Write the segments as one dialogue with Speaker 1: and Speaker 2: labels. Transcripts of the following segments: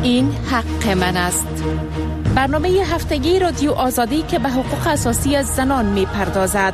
Speaker 1: این حق من است. برنامه هفتگی رادیو آزادی که به حقوق اساسی زنان می پردازد.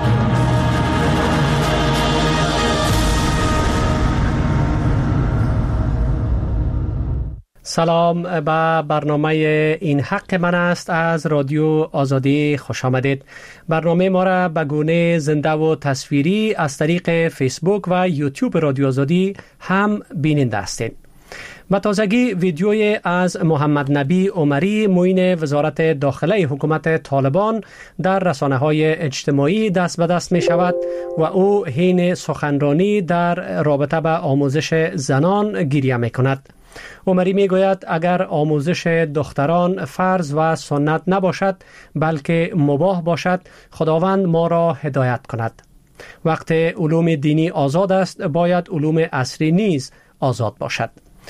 Speaker 2: سلام، به برنامه این حق من است از رادیو آزادی خوش آمدید. برنامه ما را به گونه زنده و تصویری از طریق فیسبوک و یوتیوب رادیو آزادی هم بیننده هستید. به تازگی ویدیوی از محمد نبی عمری معین وزارت داخله حکومت طالبان در رسانه‌های اجتماعی دست به دست می شود و او حین سخنرانی در رابطه به آموزش زنان گریه می کند. عمری می گوید اگر آموزش دختران فرض و سنت نباشد بلکه مباح باشد، خداوند ما را هدایت کند. وقت علوم دینی آزاد است، باید علوم عصری نیز آزاد باشد.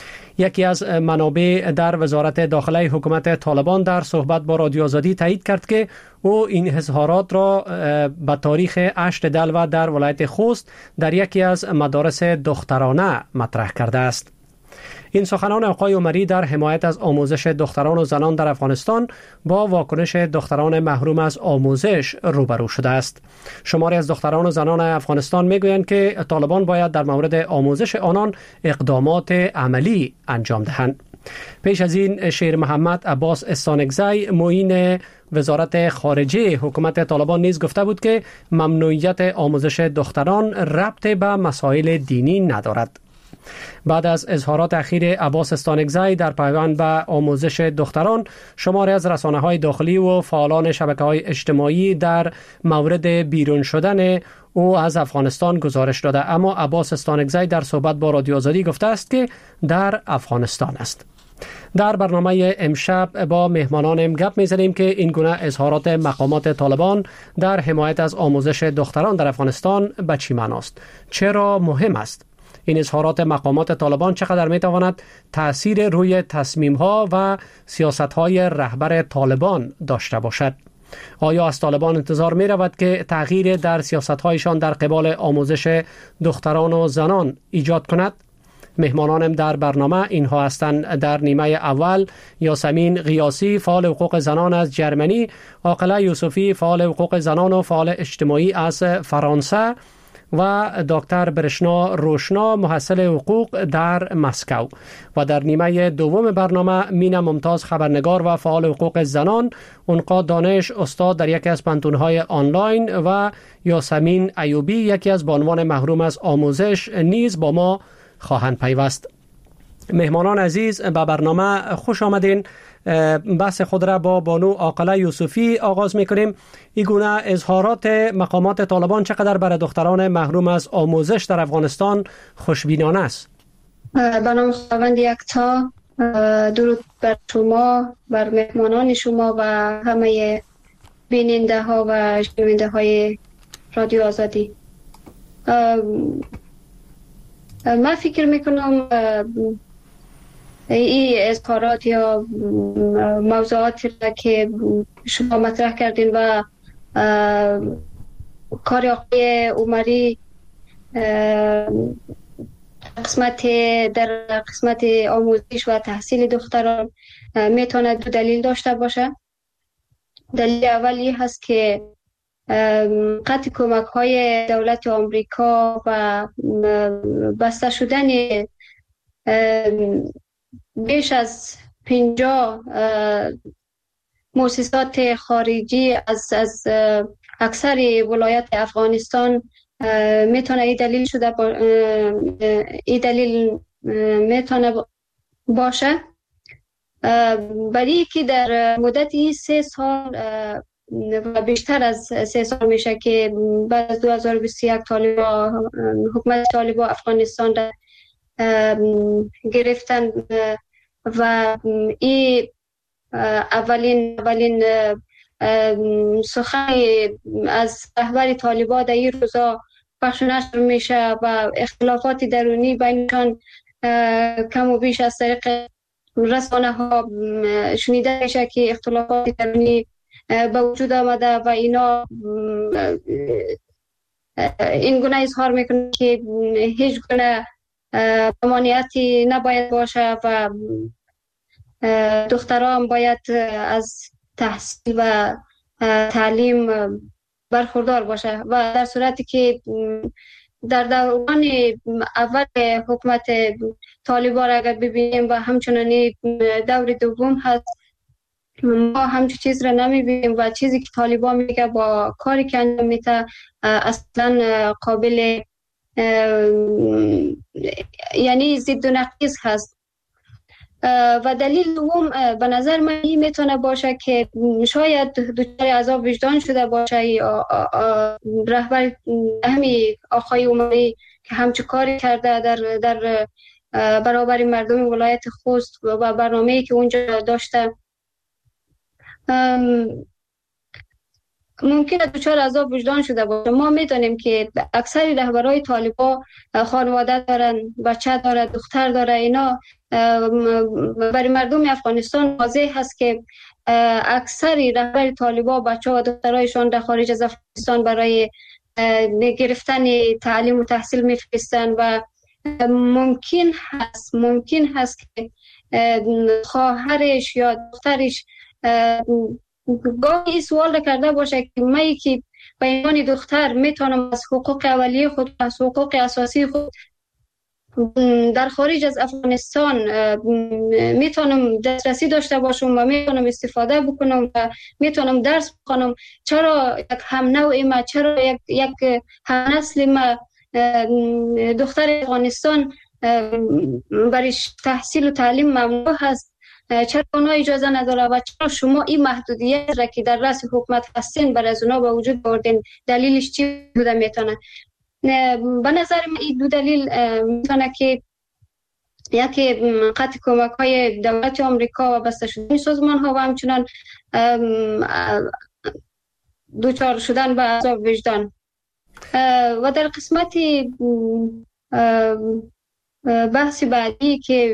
Speaker 2: یکی از منابع در وزارت داخله حکومت طالبان در صحبت با رادیو آزادی تایید کرد که او این اظهارات را به تاریخ 8 دلو در ولایت خوست در یکی از مدارس دخترانه مطرح کرده است. این سخنان آقای عمری در حمایت از آموزش دختران و زنان در افغانستان با واکنش دختران محروم از آموزش روبرو شده است. شماری از دختران و زنان افغانستان میگویند که طالبان باید در مورد آموزش آنان اقدامات عملی انجام دهند. پیش از این شیر محمد عباس استانکزی معین وزارت خارجه حکومت طالبان نیز گفته بود که ممنوعیت آموزش دختران ربط به مسائل دینی ندارد. بعد از اظهارات اخیر عباس استانکزی در پیوند به آموزش دختران، شماری از رسانه‌های داخلی و فعالان شبکه‌های اجتماعی در مورد بیرون شدن او از افغانستان گزارش داده، اما عباس استانکزی در صحبت با رادیو آزادی گفته است که در افغانستان است. در برنامه امشب با مهمانانم گپ می‌زنیم که این گونه اظهارات مقامات طالبان در حمایت از آموزش دختران در افغانستان به چه معنی است؟ چرا مهم است؟ این اظهارات مقامات طالبان چقدر میتواند تأثیر روی تصمیم‌ها و سیاست‌های رهبر طالبان داشته باشد؟ آیا از طالبان انتظار می رود که تغییر در سیاست‌هایشان در قبال آموزش دختران و زنان ایجاد کند؟ مهمانانم در برنامه اینها هستند. در نیمه اول یاسمین قیاسی فعال حقوق زنان از جرمنی، عاقله یوسفی فعال حقوق زنان و فعال اجتماعی از فرانسه و دکتر برشنا روشنا محصل حقوق در مسکو. و در نیمه دوم برنامه مینا ممتاز خبرنگار و فعال حقوق زنان، انقا دانش استاد در یکی از پانتون‌های آنلاین و یاسمین ایوبی یکی از بانوان محروم از آموزش نیز با ما خواهند پیوست. مهمانان عزیز به برنامه خوش آمدین. بحث خود را با بانو عاقله یوسفی آغاز می‌کنیم. این گونه اظهارات مقامات طالبان چقدر برای دختران محروم از آموزش در افغانستان خوشبینانه است؟
Speaker 3: به نام خداوند یکتا، درود بر شما، بر مهمانان شما و همه بیننده ها و شنونده های رادیو آزادی. من فکر میکنم این اظهارات یا موضوعاتی که شما مطرح کردین و کار آقای عمری در قسمت آموزش و تحصیل دختران میتونه دو دلیل داشته باشه. دلیل اولی هست که قطع کمک های دولت آمریکا و بسته شدن بیش از 50 مؤسسات خارجی از اکثر ولایات افغانستان میتونه این دلیل شده این دلیل میتونه باشه. برای که در مدت 3 سال و بیشتر از 3 سال میشه که بعد از 2021 حکومت طالبان افغانستان را گرفتن و این اولین سخن از رهبر طالبان در این روزا پخش و نشر میشه و اختلافات درونی بینشان کم و بیش از طریق رسانه ها شنیده میشه که اختلافات درونی به وجود آمده و اینا این گونه اظهار میکنه که هیچ گونه ممانعتی نباید باشه و دختران باید از تحصیل و تعلیم برخوردار باشه و در صورتی که در دوران اول حکومت طالبان اگر ببینیم و همچنانی دور دوم هست ما همچون چیز را نمیبینیم و چیزی که طالبان میگه با کاری که انجام میده اصلا قابل یعنی ضد و نقیض هست. و دلیل دوم به نظر من این میتونه باشه که شاید دچار عذاب وجدان شده باشه رهبر همین آقای عمری که همچون کاری کرده در برابر مردم ولایت خوست و برنامه‌ای که اونجا داشته ممکنه دچار عذاب وجدان شده باشه. ما میدونیم که اکثر رهبرای طالبان خانواده دارن، بچه داره، دختر داره. اینا برای مردم افغانستان واضح هست که اکثر رهبر طالبان بچه و دخترایشان در خارج از افغانستان برای گرفتن تعلیم و تحصیل میفرستن و ممکن هست که خواهرش یا دخترش گاهی سوال کرده باشه که من که به عنوان دختر میتونم از حقوق اولیه خود، از حقوق اساسی خود در خارج از افغانستان میتونم دسترسی داشته باشم و میتونم استفاده بکنم و میتونم درس بخونم، چرا یک هم نوع ما، چرا یک هم نسل ما دختر افغانستان برای تحصیل و تعلیم ممنوع هست؟ چرا اونا اجازه نداره و چرا شما این محدودیت را که در رأس حکومت هستین بر از اونا به وجود آوردین؟ دلیلش چی بوده میتونه؟ به نظر من این دو دلیل میتونه که یکی قطع کمک های دولت آمریکا و بسته شدن سازمان ها و همچنان دوچار شدن به عذاب وجدان. و در قسمت بحث بعدی که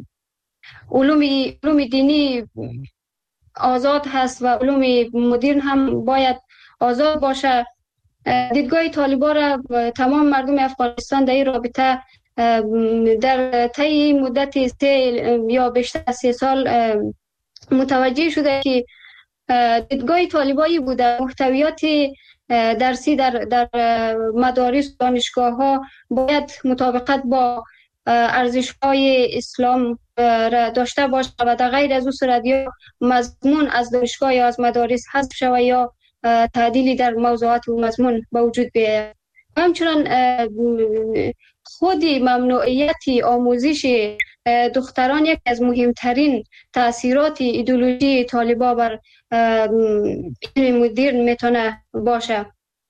Speaker 3: علوم دینی آزاد هست و علوم مدرن هم باید آزاد باشه، دیدگاه طالبان را تمام مردم افغانستان در این رابطه در طی مدت 3 یا بیشتر از 3 سال متوجه شده که دیدگاه طالبانی بوده محتویات درسی در مدارس دانشگاه ها باید مطابقت با ارزش‌های اسلام را داشته باشه و در غیر از او صورت یا مضمون از دانشگاه یا از مدارس حذف شود یا تعدیلی در موضوعات و مضمون به وجود بیاید. همچنان خود ممنوعیت آموزش دختران یک از مهمترین تأثیرات ایدئولوژی طالبان بر علم مدرن میتونه باشه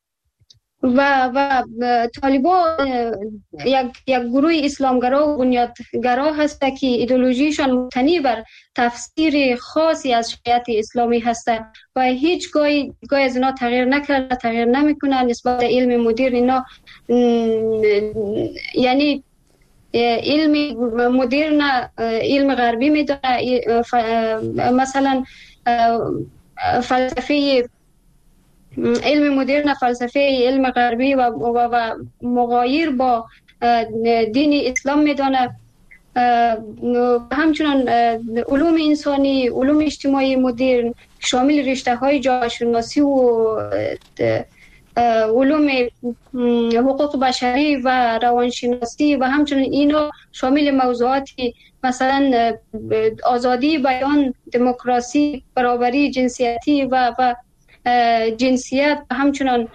Speaker 3: و طالبان یک گروه اسلامگرا و بنیادگرا هست که ایدئولوژیشان مبتنی بر تفسیر خاصی از شریعت اسلامی هست و هیچ گاهی از اینا تغییر نمیکنه نسبت علم مدرن. اینا یعنی علم مدرن علم غربی میدونه، مثلا فلسفه علم مدرن فلسفه علم غربی و مغایر با دین اسلام میدانه. همچنان علوم انسانی، علوم اجتماعی مدرن شامل رشته های جامعه شناسی و علوم حقوق بشری و روانشناسی و همچنان اینا شامل موضوعاتی مثلا آزادی بیان، دموکراسی، برابری جنسیتی و جنسیت و همچنان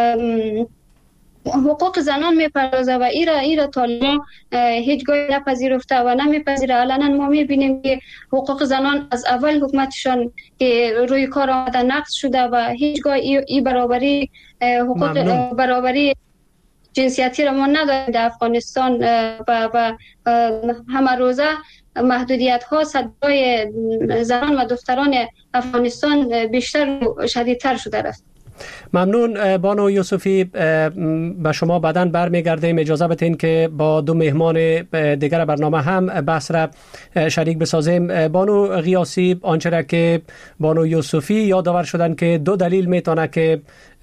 Speaker 3: حقوق زنان میپردازه و ایرا طالبان هیچگاه نپذیرفته و نمیپذیره. علنا ما میبینیم که حقوق زنان از اول حکومتشان که روی کار آمده نقض شده و هیچگاه این برابری حقوق برابری جنسیتی را ما نداریم در افغانستان و همه روزه محدودیت ها صدای زنان و دختران افغانستان بیشتر و شدیدتر شده است.
Speaker 2: ممنون بانو یوسفی. به شما بعداً برمیگردیم. اجازه بدین که با 2 مهمان دیگر برنامه هم بحث را شریک بسازیم. بانو غیاسی، آنچه را که بانو یوسفی یادآور شدن که 2 دلیل میتونه که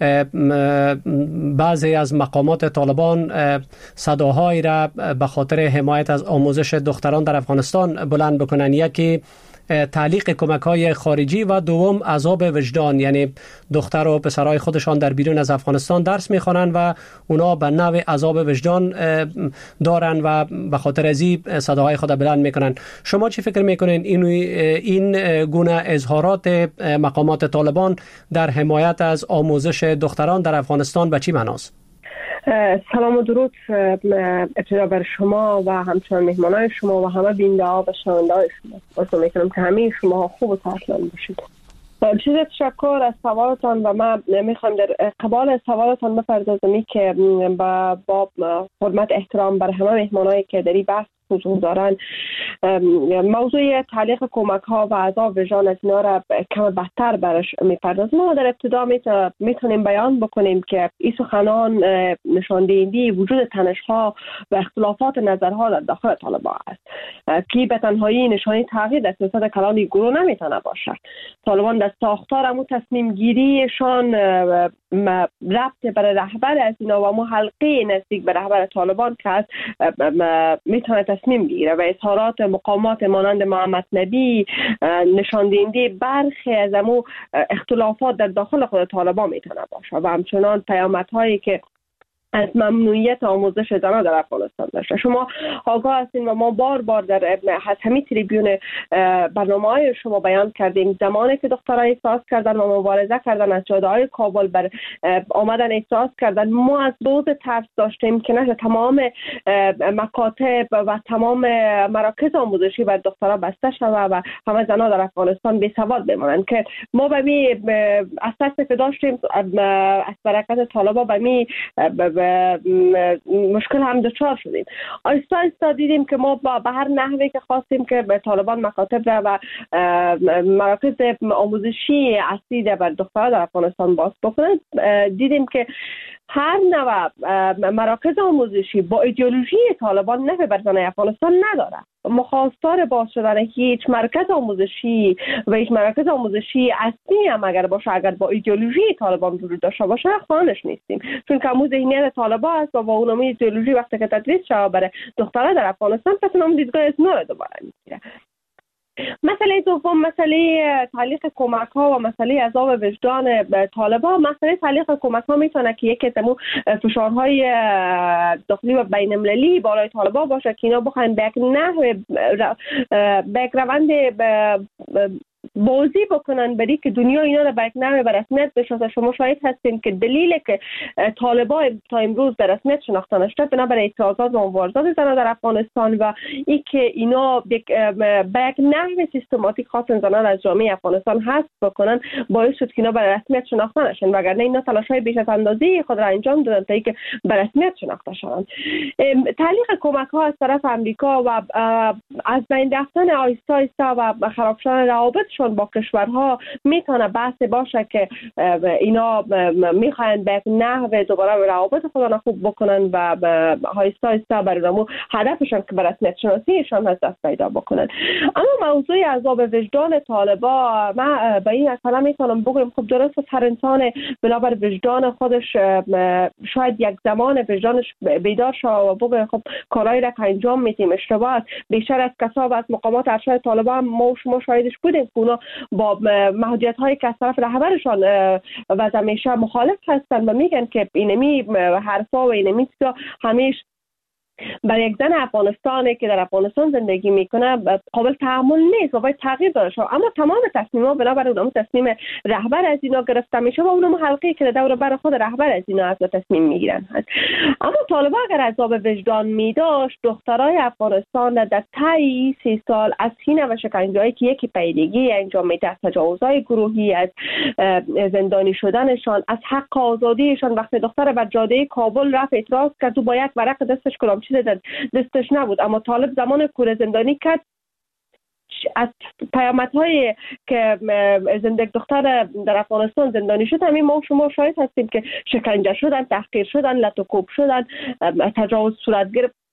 Speaker 2: بعضی از مقامات طالبان صداهایی را به خاطر حمایت از آموزش دختران در افغانستان بلند بکنن. یکی تعلیق کمک‌های خارجی و دوم عذاب وجدان، یعنی دختر و پسرای خودشان در بیرون از افغانستان درس میخوانند و اونا به نوع عذاب وجدان دارن و به خاطر ازی صداهای خود بلند میکنن. شما چی فکر میکنین این گونه اظهارات مقامات طالبان در حمایت از آموزش دختران در افغانستان به چی معناست؟
Speaker 4: سلام و درود ابتدا بر شما و همچنان مهمانای شما و همه بیننده و شنونده های شما. اصلا میکنم که همه شما خوب و سلامت باشید. بسیار تشکر از سوالتان و من میخوام در قبال سوالتان بپردازم که با حرمت احترام بر همه مهمانایی که در این بحث حضور دارن، موضوع تعلیق کمک ها و عذاب وجدان از اینا را کم بدتر برش میپردازم. ما در ابتدا میتونیم بیان بکنیم که این سخنان نشان دهنده وجود تنش ها و اختلافات نظرها در داخل طالبان است که به تنهایی نشانی تغییر در سیاست کلان گروه نمیتونه باشه. طالبان در ساختار امو تصمیم گیریشان ربط برای رهبر از اینا و امو حلقه نزدیک به رهبر طالبان که هست میتونه تصمیم بگیره و اظهارات مقامات مانند محمد نبی نشان دهنده برخی از امو اختلافات در داخل خود طالبان میتونه باشه و همچنان پیامدهایی که از ممنوعیت آموزش زنان در افغانستان داشته. شما آگاه هستین و ما بار بار در همین تریبیون برنامه‌های شما بیان کردیم زمانی که دخترها احساس کردن و مبارزه کردن از جاده‌های کابل بر آمدن احساس کردن، ما از روز ترس داشتیم که نشه تمام مکاتب و تمام مراکز آموزشی بر دخترها بسته شود و همه زنان در افغانستان بی سواد بمانند که ما به می اساس که داشتیم از برکت طالبان به می مشکل هم دچار شدیم. آیستا آیستا دیدیم که ما به هر نحوی که خواستیم که به طالبان مکاتب و مراکز آموزشی اصلی بر دخترها در افغانستان باز بکنند، دیدیم که هر نوع مراکز آموزشی با ایدئولوژی طالبان نفع بر زنان افغانستان نداره. مخواستار باز شدن هیچ مرکز آموزشی و هیچ مرکز آموزشی اصلی هم اگر باشه، اگر با ایدئولوژی طالبان وجود داشته باشه، خانش نیستیم، چون که امو ذهنیت طالبان است و با اونم ایدئولوژی وقتی که تدریس شود برای دخترها در افغانستان پس اونم دیدگاه از نو دوباره میگیره. مسئله دوم، مسئله تعلیق کمک ها و مسئله عذاب وجدان طالبان. مسئله تعلیق کمک ها میتونه که یکی از فشارهای داخلی و بین المللی بالای طالبان باشه که اینا بخواین به یک نحو به یک روند بازی بکنن برای که دنیا اینا را به یک نحو به رسمیت بشناسه. شما شاید هستین که دلیلی که طالبان تا امروز به رسمیت شناخته نشده بنابر اعتراضات و مبارزات زنان در افغانستان و این که اینا به یک نحو سیستماتیک خواستن زنان از جامعه افغانستان حذف بکنن، باعث شد که اینا به رسمیت شناخته نشن، وگرنه اینا تلاش‌های بیش از اندازه خود را انجام دادن تا اینکه به رسمیت شناخته شوند. تعلیق کمک‌ها از طرف آمریکا و از بین رفتن آیستا آیستا و خراب شدن روابطشون با کشورها میتونه بحث باشه که اینا میخواین به نحو دوباره روابط خودشون خوب بکنن و آیستا آیستا برای هدفشون که به رسمیت شناسیشان از دست پیدا بکنن. اما موضوع عذاب وجدان طالبان، من به این اصلا میتونم بگم خب درست هر انسان بنابر وجدان خودش شاید یک زمان وجدانش بیدار شه و بگه خب کارهایی را که انجام میدیم اشتباه است. بیشتر از کسا و از مقامات ارشد طالبان ما شاهدش بودیم که اونا با محدودیت هایی که از طرف رهبرشان و همیشه مخالف هستن و میگن که اینمی حرفا و اینمی چیزا همیشه برای یک زن افغانستانی که در افغانستان زندگی میکنه قابل تحمل نیست و باید تغییر داده شود. اما تمام تصمیم‌ها بنابر اونم تصمیم رهبر از اینا گرفته میشه و اونم حلقه‌ای که دور بر خود رهبر از اینا از تصمیم میگیرن. اما طالبان اگر عذاب وجدان میداشت، دخترای افغانستان در طی 3 سال از هینه و شکنجه‌ای که یکی پیگیری انجام میده، از تجاوزهای گروهی، از زندانی شدنشان، از حق آزادیشان، وقتی دختر بر جاده کابل رفت اعتراض کرد و با یک ورق دستش کلام چیز دستش نبود، اما طالب زمان کوره زندانی کرد از پیامدهای که زندگی دختر در افغانستان زندانی شد همین ما شما شاید هستیم که شکنجه شدن، تحقیر شدن، لطو کوب شدن، تجاوز صورت گرفت.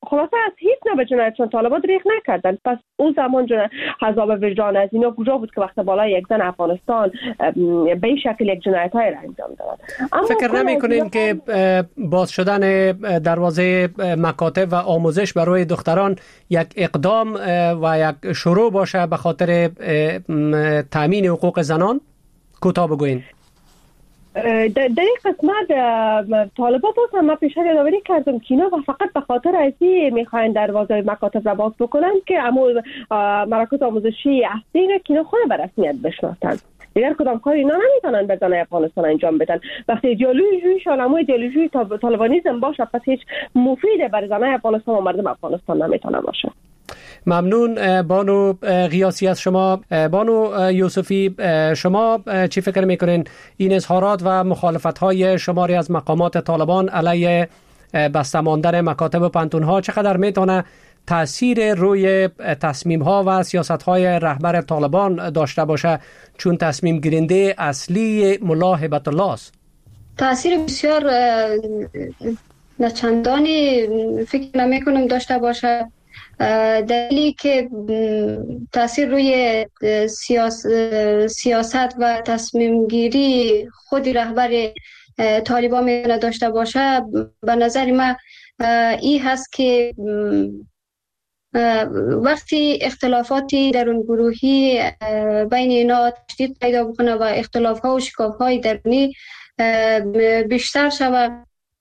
Speaker 4: خلاصه از هیچ نوع به جنایتشان طالبان دریغ نکردن. پس اون زمان عذاب وجدان از اینا کجا بود که وقت بالای یک زن افغانستان به این شکل یک جنایت های را انجام دادن؟
Speaker 2: فکر نمی‌کنین که باز شدن دروازه مکاتب و آموزش برای دختران یک اقدام و یک شروع باشه به خاطر تامین حقوق زنان؟ کوتاه بگوین.
Speaker 4: در این قسمت طالبان باز هم من پیشتر یادآوری کردم که اینا فقط به خاطر ازی میخواین دروازه مکاتب را باز بکنن که مراکز آموزشی اصلی را که اینا خود به رسمیت بشناسن. دیگر کدام کار اینا نمیتونن به زنای افغانستان انجام بدن. وقتی ایدئولوژیشون همون ایدئولوژی طالبانیسم باشه، پس هیچ مفیده برای زنای افغانستان و مردم افغانستان نمیتونه باشه.
Speaker 2: ممنون بانو غیاسی از شما. بانو یوسفی، شما چی فکر میکنین این اظهارات و مخالفت های شماری از مقامات طالبان علیه بسته ماندن مکاتب و پانتون‌ها چقدر میتونه تأثیر روی تصمیم ها و سیاست های رهبر طالبان داشته باشه، چون تصمیم گیرنده اصلی ملا هبت الله است؟
Speaker 3: تأثیر بسیار نچندانی فکر نمیکنم داشته باشه. دلیلی که تأثیر روی سیاست و تصمیم گیری خود رهبر طالبان میتونه داشته باشه، به نظر من این هست که وقتی اختلافاتی درون گروهی بین اینا تشدید پیدا بکنه و اختلاف‌ها و شکاف‌های درونی بیشتر شود،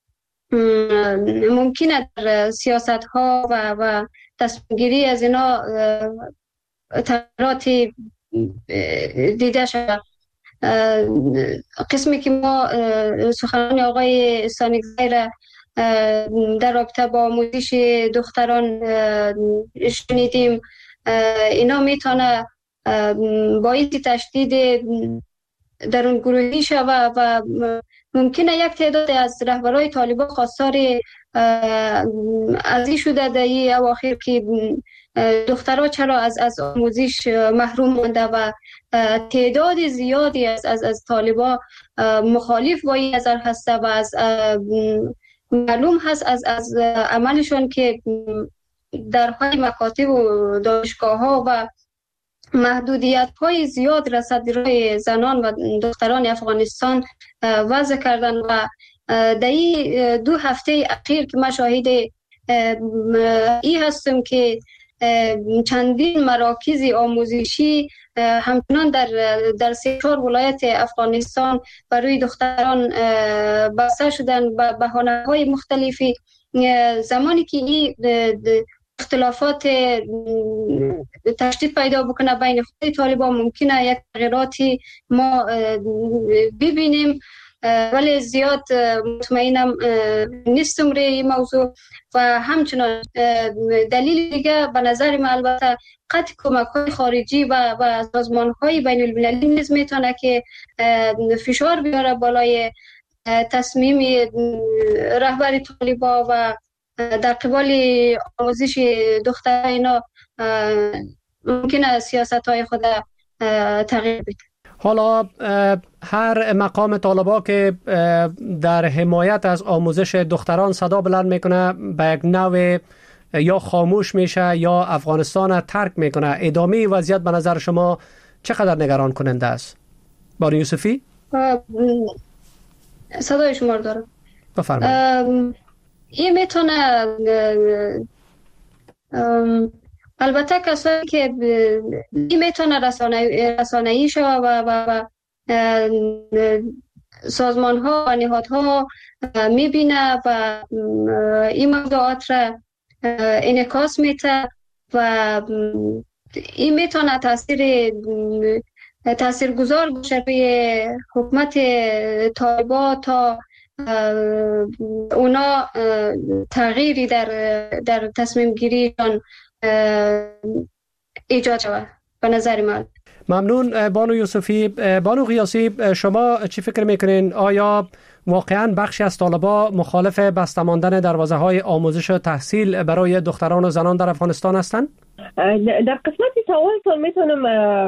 Speaker 3: ممکنه در سیاست‌ها و تصمیم گیری از اینا تغییراتی دیده شود. قسمی که ما سخنان آقای سانگزی را در رابطه با آموزش دختران شنیدیم، اینا میتونه باعث تشدید درون گروهی شود و ممکنه یک تعداد از رهبرای طالبان خواستار از این شده در این اواخر که دخترها چرا از آموزش محروم مانده و تعداد زیادی از طالبان مخالف با این نظر هسته و از معلوم هست از عملشون که درهای مکاتب و دانشگاه ها و محدودیت های زیاد رسد روی زنان و دختران افغانستان وضع کردن و در این 2 هفته اخیر که من شاهد این هستم که چندین مراکز آموزشی همچنان در 3-4 ولایت افغانستان برای دختران بسته شدن به بهانه‌های مختلفی. زمانی که این اختلافات تشدید پیدا بکنه بین خود طالبان، ممکنه یک تغییراتی ما ببینیم، ولی زیاد مطمئنم نیستم روی این موضوع. و همچنان دلیل دیگه به نظر من البته قطع کمک‌های خارجی و سازمان‌های بین المللی نیز میتونه که فشار بیاره بالای تصمیم رهبر طالبان و در قبال آموزش دختران اینا ممکنه سیاست‌های خود تغییر بده.
Speaker 2: حالا هر مقام طالبان که در حمایت از آموزش دختران صدا بلند میکنه به یک نوع یا خاموش میشه یا افغانستان ترک میکنه. ادامه وضعیت به نظر شما چقدر نگران کننده است؟ بانو یوسفی؟
Speaker 3: صدای شما رو دارم.
Speaker 2: بفرمایید.
Speaker 3: این میتونه البته کسایی که این میتونه رسانه‌ای شود و سازمان ها و نهادها میبینه و این موضوعات را انعکاس میده و این میتونه تاثیرگذار باشه روی حکومت طالبان تا اونا تغییری در تصمیم گیریشان ایجاد شود به نظر من.
Speaker 2: ممنون بانو یوسفی. بانو غیاسی، شما چی فکر میکنین؟ آیا واقعا بخشی از طالبان مخالف بسته ماندن دروازه های آموزش و تحصیل برای دختران و زنان در افغانستان هستند؟
Speaker 4: در قسمت سوالتون میتونم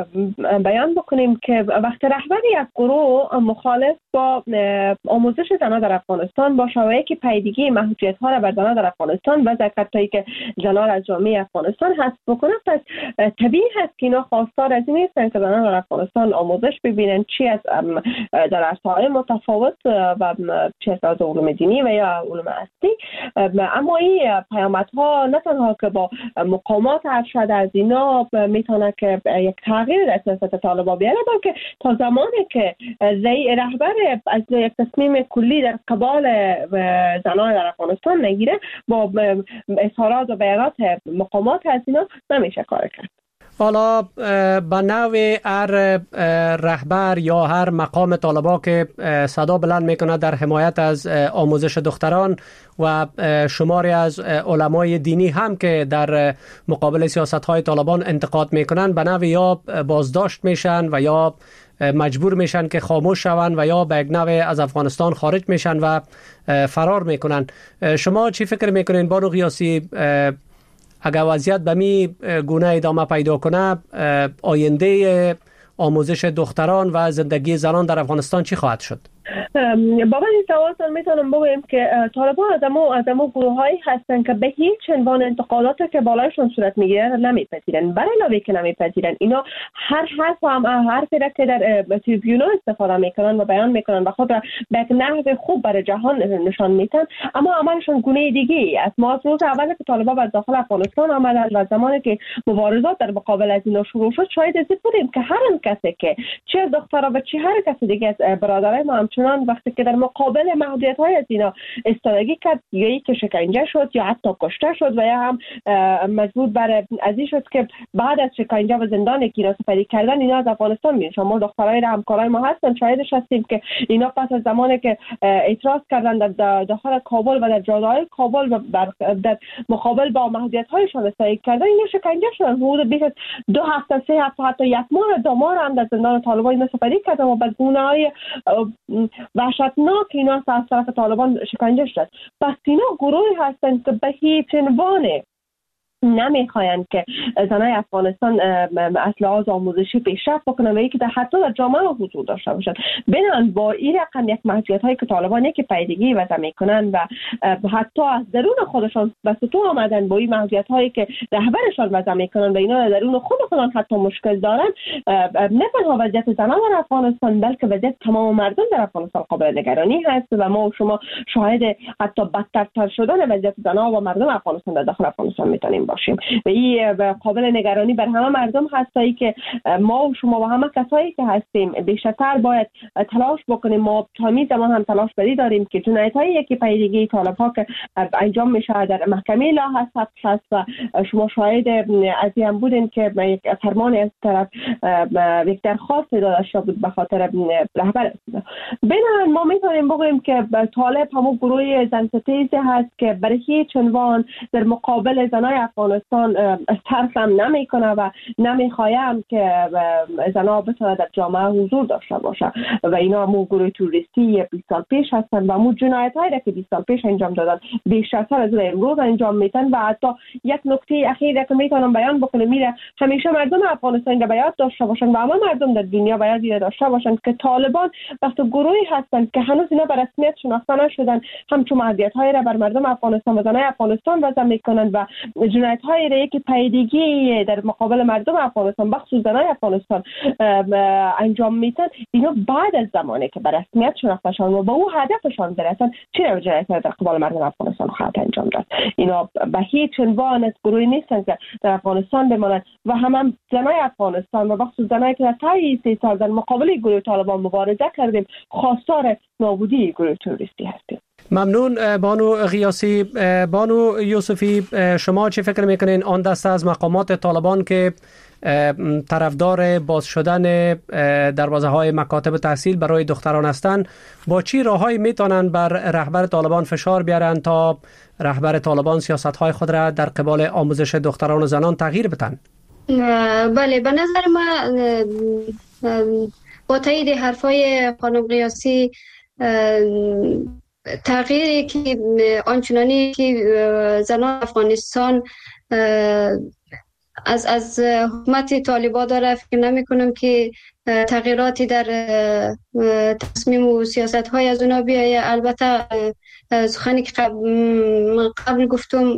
Speaker 4: بیان بکنیم که وقتی رهبری یک گروه مخالف با آموزش زنان در افغانستان باشه و یکی پیگیری محدودیت ها را بر زنان در افغانستان و ذکرتایی که زنان از جامعه افغانستان حذف بکنه، پس طبیعی هست که اینا خواستار از این نیستن که زنان در افغانستان آموزش ببینن، چی از در عرصه‌های متفاوت و چی از علوم دینی و یا علوم اصلی. اما این پیامدها نه تنها که با مقامات ارشد از اینا میتونه که یک تغییر در سیاست طالبان بیاره، بلکه تا زمانی که رهبر از یک تصمیم کلی در قبال زنان در افغانستان نگیره، با اظهارات و بیانات مقامات از اینا نمیشه کار کرد.
Speaker 2: حالا به نوع هر رهبر یا هر مقام طالبان که صدا بلند میکنه در حمایت از آموزش دختران و شماری از علمای دینی هم که در مقابل سیاست‌های طالبان انتقاد میکنن، به نوع یا بازداشت میشن و یا مجبور میشن که خاموش شون و یا به یک نوع از افغانستان خارج میشن و فرار میکنن. شما چی فکر میکنین بانو غیاثی، اگر وضعیت به می گونه ادامه پیدا کنه، آینده آموزش دختران و زندگی زنان در افغانستان چی خواهد شد؟
Speaker 4: بابا این سوالتون میتونم بگویم که طالبان از امو گروهایی هستن که به هیچ عنوان انتقاداتی که بالایشون صورت میگیره نمیپذیرن. برای علاوه که نمیپذیرن، اینا هر حرف هم حرفی را که در تریبیونا استفاده میکنن و بیان میکنن و خود را به یک نحو خوب برای جهان نشان میدن، اما عملشون گونه دیگه است. ما از روز اولی که طالبان از داخل افغانستان آمدن و زمانی که مبارزات در مقابل از اینا شروع شد، شاید از بودیم که هر کسی که چه دخترها و چه هر کسی دیگه از برادرای ما همچنان وقتی که در مقابل محدودیت‌های از اینا ایستادگی کرد، یا ای که شکنجه شد یا حتی کشته شد و یا هم مجبور بر ازی شد که بعد از شکنجه و زندان که اینا سپری کردن اینا از افغانستان میرن. شما دخترای همکارای ما هستن، شاهدش هستیم که اینا پس از زمانی که اعتراض کردن در داخل کابل و در جاده‌های کابل و در مقابل با محدودیت‌هایشان ایستادگی کردن، اینا شکنجه شدن. حدود بیش از 2 هفته 3 هفته حتی 1 ماه 2 ماه هم در زندان طالبان اینا سپری کردن و به گونه‌های وحشتناک اینا از طرف طالبان شکنجه شد. پس اینا گروهی هستند که به هیچ عنوان نمیخواین که زنای افغانستان اصلاحات آموزشی پیشرفت بکنن و یکی در حتی در جامعه حضور داشته باشن. بنان با این رقم یک محدودیت‌هایی که طالبان یکی پیگیری وضع میکنن و حتی از درون خودشان به سطوح آمدن با این محدودیت‌هایی که رهبرشان وضع میکنن و اینا درون خودشان حتی مشکل دارن، نه تنها وضعیت زنان در افغانستان بلکه وضعیت تمام مردم در افغانستان قابل نگرانی هست و ما و شما شاهد حتی بدتر شدن وضعیت زنان و مردم افغانستان در داخل افغانستان میتونیم باشیم. و این قابل نگرانی بر همه مردم هستایی که ما و شما و همه کسایی که هستیم بیشتر باید تلاش بکنیم. ما همین زمان هم تلاش بری داریم که جنایت‌هایی که پیگیری طالب‌ها که انجام میشه در محکمه لاح هست و شما شاهد از این بودین که یک فرمان از طرف یک درخواست داده شده بود به خاطر رهبر. بنابراین ما میتونیم بگوییم که طالب همون گروه زنستیزی هست که برای هیچ عنوان در مقابل زنای افغانستان ترسم نمیکنه و نمیخوایم که زنها بتونه در جامعه حضور داشته باشه و اینا همون گروه توریستی 20 سال پیش هستن و همون جنایت‌هایی که 20 سال پیش انجام دادن بیشتر از امروز انجام میدن. و حتی یک نکته اخیری که میتونم بیان بکنم میره، همیشه مردم افغانستان را باید داشته باشن و همه مردم در دنیا باید داشته باشن که طالبان وقتی گروهی هستند که هنوز اینا به رسمیت شناخته نشدن، همچون محدودیت‌هایی را بر مردم افغانستان و زنای افغانستان وضع میکنن و جنایت‌هایی را که پیگیری در مقابل مردم افغانستان بخصوص زنای افغانستان انجام میدن، اینا بعد از زمانی که به رسمیت شناخته شدن و به اون هدفشان برسن چه نوع جنایت‌هایی در قبال مردم افغانستان خواهد انجام داد. اینا به هیچ عنوان از گروهی نیستن که در افغانستان بمانند و هم زنای افغانستان و بخصوص زنایی که در طی 3 سال در مقابل گروه طالبان مبارزه کردیم خواستار نابودی گروه تروریستی هستیم.
Speaker 2: ممنون بانو غیاثی. بانو یوسفی، شما چه فکر میکنین آن دسته از مقامات طالبان که طرفدار باز شدن دروازه‌های مکاتب تحصیل برای دختران هستند، با چی راههایی میتونن بر رهبر طالبان فشار بیارن تا رهبر طالبان سیاست‌های خود را در قبال آموزش دختران و زنان تغییر بدن؟
Speaker 3: بله، به نظر من با تایید حرفای خانم غیاثی تغییری که آنچنانی که زنان افغانستان از حکومت طالبان داره. فکر نمی کنم که تغییراتی در تصمیم و سیاست های از اونا بیایه. البته سخنی که قبل گفتم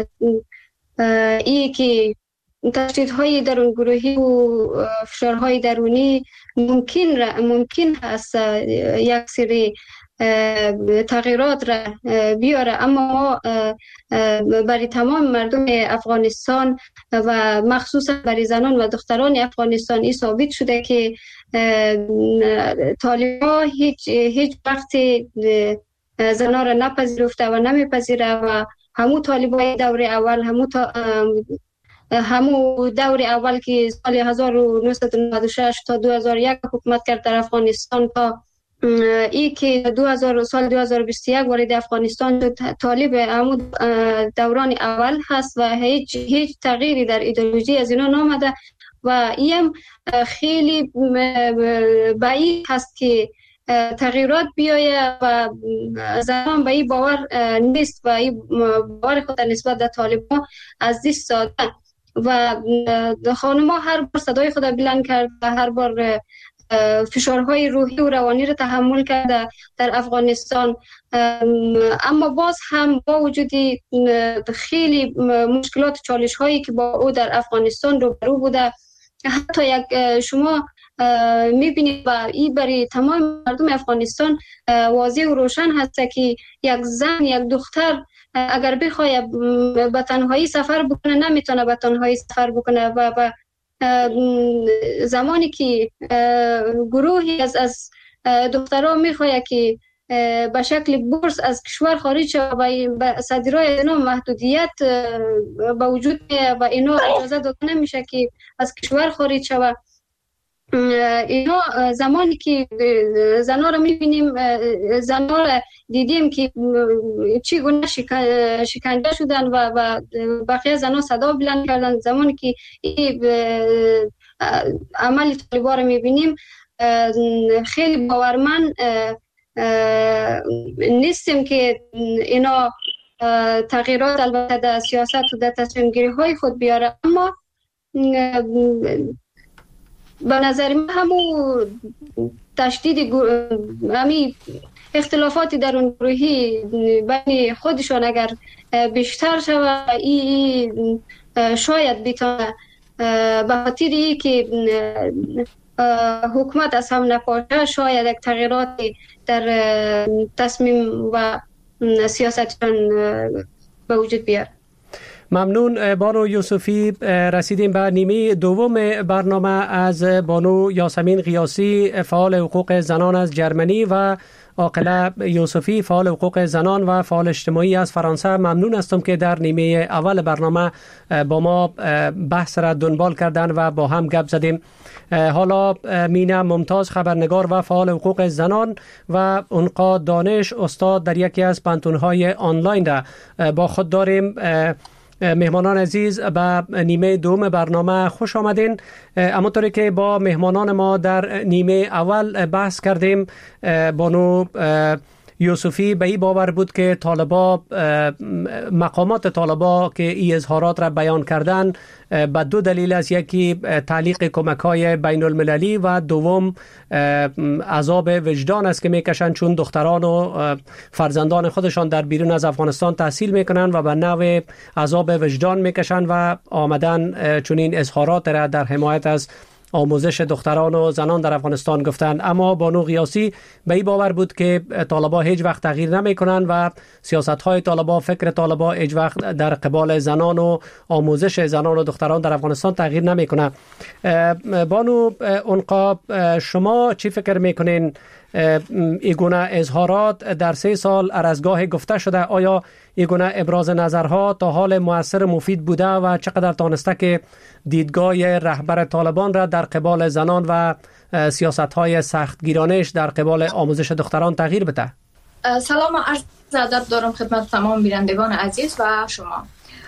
Speaker 3: ای که تشدیدهای درون گروهی و فشارهای درونی ممکن هست یک سری تغییرات را بیاره، اما ما برای تمام مردم افغانستان و مخصوصا برای زنان و دختران افغانستان این ثابت شده که طالبان هیچ وقت زنان را نپذیرفته و نمیپذیره و همو طالبان دور اول همو دور اول که سال 1996 تا 2001 حکومت کرد در افغانستان تا ای که سال 2021 وارد افغانستان شد، طالب همو دوران اول هست و هیچ تغییری در ایدئولوژی از اینا نامده و این خیلی بعید هست که تغییرات بیایه و زنان به این باور نیست و این باور خود نسبت در طالبان از دست داده و خانم‌ها هر بار صدای خود بلند کرد و هر بار فشارهای روحی و روانی را تحمل کرده در افغانستان، اما باز هم با وجودی خیلی مشکلات چالش هایی که با او در افغانستان روبرو بوده، حتی شما میبینید و این برای تمام مردم افغانستان واضح و روشن هست که یک زن یک دختر اگر بخواد به تنهایی سفر بکنه نمیتونه به تنهایی سفر بکنه و زمانی که گروهی از دختران میخواد که به شکل بورس از کشور خارج شود و به صادرای اینا محدودیت با وجود و اینا اجازه داده نمیشه که از کشور خارج شود، اینا زمانی که زنها رو میبینیم، زنها رو دیدیم که چگونه شکنجه شدن و بقیه زنها صدا بلند کردن. زمانی که عمل طالبان رو میبینیم خیلی باورمند نیستیم که اینا تغییرات البته در سیاست و در تصمیم گیری های خود بیاره، اما به نظر من همون تشدید همی اختلافاتی در اون گروهی بین خودشان اگر بیشتر شود این شاید بیتونه به خاطر ای که حکومت از هم نپاشه شاید یک تغییراتی در تصمیم و سیاستشان به وجود بیاره.
Speaker 2: ممنون بانو یوسفی. رسیدیم به نیمه دوم برنامه از بانو یاسمین قیاسی فعال حقوق زنان از جرمنی و عاقله یوسفی فعال حقوق زنان و فعال اجتماعی از فرانسه. ممنون هستم که در نیمه اول برنامه با ما بحث را دنبال کردن و با هم گپ زدیم. حالا مینا ممتاز خبرنگار و فعال حقوق زنان و انقا دانش استاد در یکی از پانتون‌های آنلاین را با خود داریم. مهمانان عزیز به نیمه دوم برنامه خوش آمدین. همونطوری که با مهمانان ما در نیمه اول بحث کردیم، بانو یوسفی به این باور بود که طالبا مقامات طالبا که این اظهارات را بیان کردن به دو دلیل است، یکی تعلیق کمک‌های بین المللی و دوم عذاب وجدان است که میکشند، چون دختران و فرزندان خودشان در بیرون از افغانستان تحصیل میکنند و به نوع عذاب وجدان میکشند و آمدن چون این اظهارات را در حمایت از آموزش دختران و زنان در افغانستان گفتند. اما بانو قیاسی به این باور بود که طالبان هیچ وقت تغییر نمی کنند و سیاست های طالبان، فکر طالبان هیچ وقت در قبال زنان و آموزش زنان و دختران در افغانستان تغییر نمی کنند. بانو انقا، شما چی فکر میکنین ایگونه اظهارات در 3 سال از گاه گفته شده، آیا ایگونه ابراز نظرها تا حال مؤثر مفید بوده و چقدر تانسته که دیدگاه رهبر طالبان را در قبال زنان و سیاست‌های سختگیرانش در قبال آموزش دختران تغییر بده؟
Speaker 5: سلام و عرض ادب دارم خدمت تمام بینندگان عزیز و شما.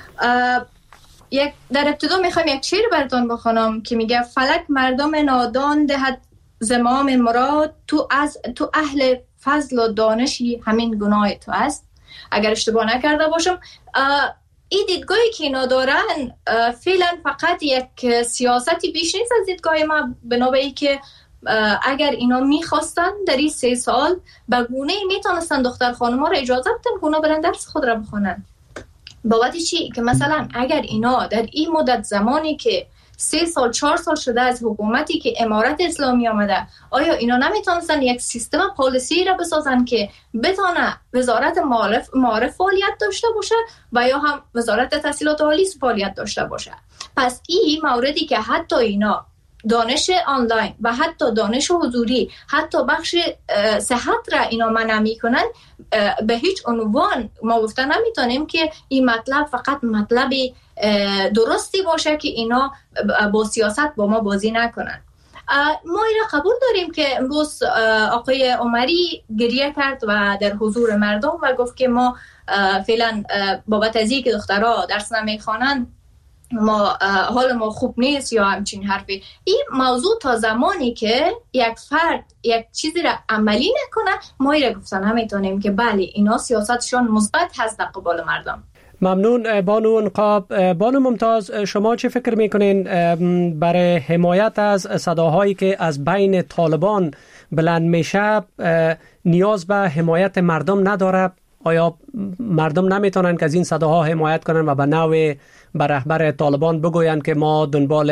Speaker 5: در ابتدا میخوام یک شعر براتون بخونم که میگه فلک مردم نادان دهد زمام مراد، تو اهل فضل و دانشی همین گناه تو است. اگر اشتباه نکرده باشم این دیدگاهی که اینا دارن فعلا فقط یک سیاستی بیش نیست از دیدگاه ما، بنابراین که اگر اینا میخواستن در این 3 سال به گونه‌ای میتونستن دختر خانم‌ها را اجازه بدن که اونا برن درس خود را بخونن. بابت چی؟ که مثلا اگر اینا در این مدت زمانی که 3 سال 4 سال شده از حکومتی که امارت اسلامی آمده، آیا اینا نمیتونستن یک سیستم پالیسی را بسازن که بتونه وزارت معارف فعالیت داشته باشه و یا هم وزارت تحصیلات عالی فعالیت داشته باشه؟ پس این موردی که حتی اینا دانش آنلاین و حتی دانش حضوری، حتی بخش صحت را اینا منع میکنن، به هیچ عنوان ما گفتن نمیتونیم که این مطلب فقط مطلب درستی باشه که اینا با سیاست با ما بازی نکنن. ما این را قبول داریم که امروز آقای عمری گریه کرد و در حضور مردم و گفت که ما فعلا بابت از اینکه دخترها درس نمیخوانن ما حال ما خوب نیست یا همچین حرفی. این موضوع تا زمانی که یک فرد یک چیزی را عملی نکنه، ما این را گفتن نمیتونیم که بله اینا سیاستشون مثبت هست در قبال مردم.
Speaker 2: ممنون بانو انقاب. بانو ممتاز، شما چه فکر میکنین برای حمایت از صداهایی که از بین طالبان بلند میشه نیاز به حمایت مردم نداره؟ آیا مردم نمیتونن که از این صداها حمایت کنن و به نوع به رهبر طالبان بگوین که ما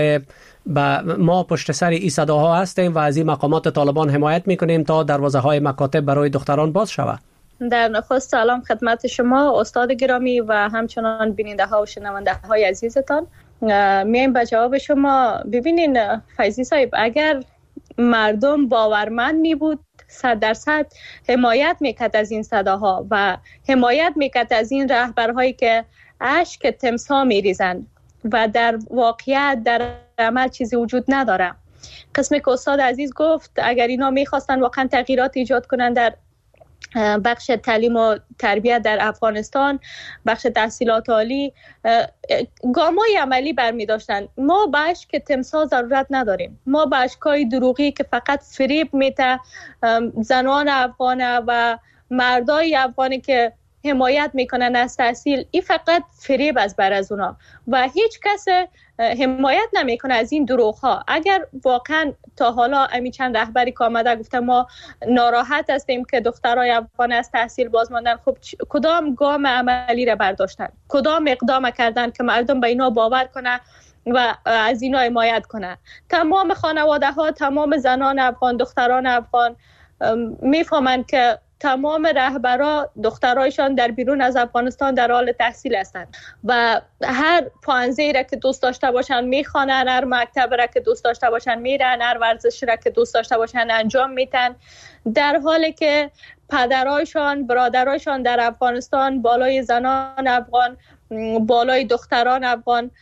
Speaker 2: ما پشت سر این صداها هستیم و از این مقامات طالبان حمایت میکنیم تا دروازه های مکاتب برای دختران باز شود؟
Speaker 6: در نخست سلام خدمت شما استاد گرامی و همچنان بیننده ها و شنونده های عزیزتان. میایم به جواب شما. ببینین فیضی صاحب، اگر مردم باورمند می بود 100% حمایت میکرد از این صداها و حمایت میکرد از این رهبرهایی که اشک تمسا میریزن و در واقعیت در عمل چیزی وجود نداره. قسمی که استاد عزیز گفت اگر اینا میخواستن واقعا تغییرات ایجاد کنن در بخش تعلیم و تربیت در افغانستان، بخش تحصیلات عالی، گامای عملی برمی داشتن. ما به اشک تمسا ضرورت نداریم. ما به اشکای دروغی که فقط فریب میته زنان افغانه و مردای افغانی که حمایت میکنن از تحصیل، این فقط فریب از بر از اونا و هیچ کس حمایت نمیکنه از این دروغ ها. اگر واقعا تا حالا امی چند رهبری که آمده گفته ما ناراحت هستیم که دخترای افغان از تحصیل باز ماندن، خب کدام گام عملی را برداشتن؟ کدام اقدام کردن که مردم به اینا باور کنه و از اینا حمایت کنه؟ تمام خانواده ها، تمام زنان افغان، دختران افغان میفهمند که تمام رهبرا دخترایشان در بیرون از افغانستان در حال تحصیل هستند و هر پانزه‌ای را که دوست داشته باشن میخوانن، هر مکتب را که دوست داشته باشن میرن، هر ورزش را که دوست داشته باشن انجام میدن، در حالی که پدرایشان، برادرایشان در افغانستان بالای زنان افغان، بالای دختران افغان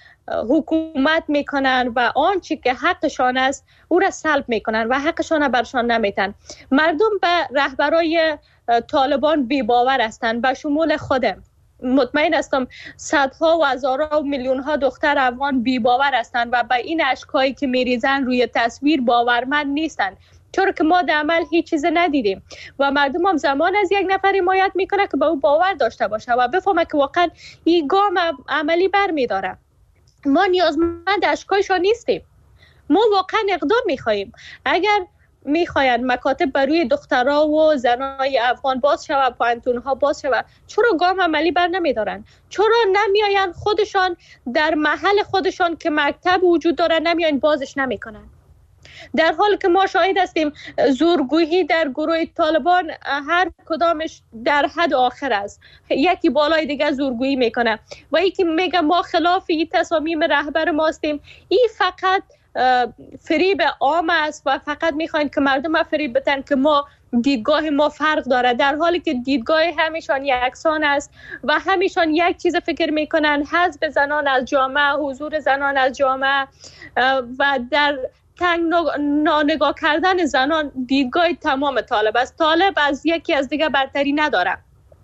Speaker 6: حکومت میکنن و آنچه که حقشان است او را سلب میکنن و حقشان را برشان نمیتن. مردم به رهبرای طالبان بی‌باور هستند، به شمول خودم. مطمئن هستم صدها و هزارها و میلیون ها دختر افغان بی‌باور هستند و به این اشکایی که میریزن روی تصویر باورمند نیستند، چرا که ما در عمل هیچ چیز ندیدیم و مردم هم زمان از یک نفر حمایت میکنه که به او باور داشته باشه و بفهمه که واقعا این گام عملی برمیداره. ما نیازمند اشکایشان نیستیم، ما واقعا اقدام میخواییم. اگر میخواین مکاتب بروی دخترها و زنای افغان باز شود، پانتونها باز شود، چرا گام عملی بر نمیدارن؟ چرا نمیاین خودشان در محل خودشان که مکتب وجود داره نمیاین بازش نمیکنن؟ در حالی که ما شاهد هستیم زورگویی در گروه طالبان هر کدامش در حد آخر است. یکی بالای دیگه زورگویی میکنه و یکی میگه ما خلاف این تصامیم رهبر ما هستیم. این فقط فریب عام است و فقط میخواین که مردم فریب بدن که ما دیدگاه ما فرق داره، در حالی که دیدگاه همیشان یکسان است و همیشان یک چیز فکر میکنن: حذف زنان از جامعه، حضور زنان از جامعه و در تنگ نگاه کردن زنان. دیدگاه تمام طالب است. طالب از یکی از دیگه برتری نداره.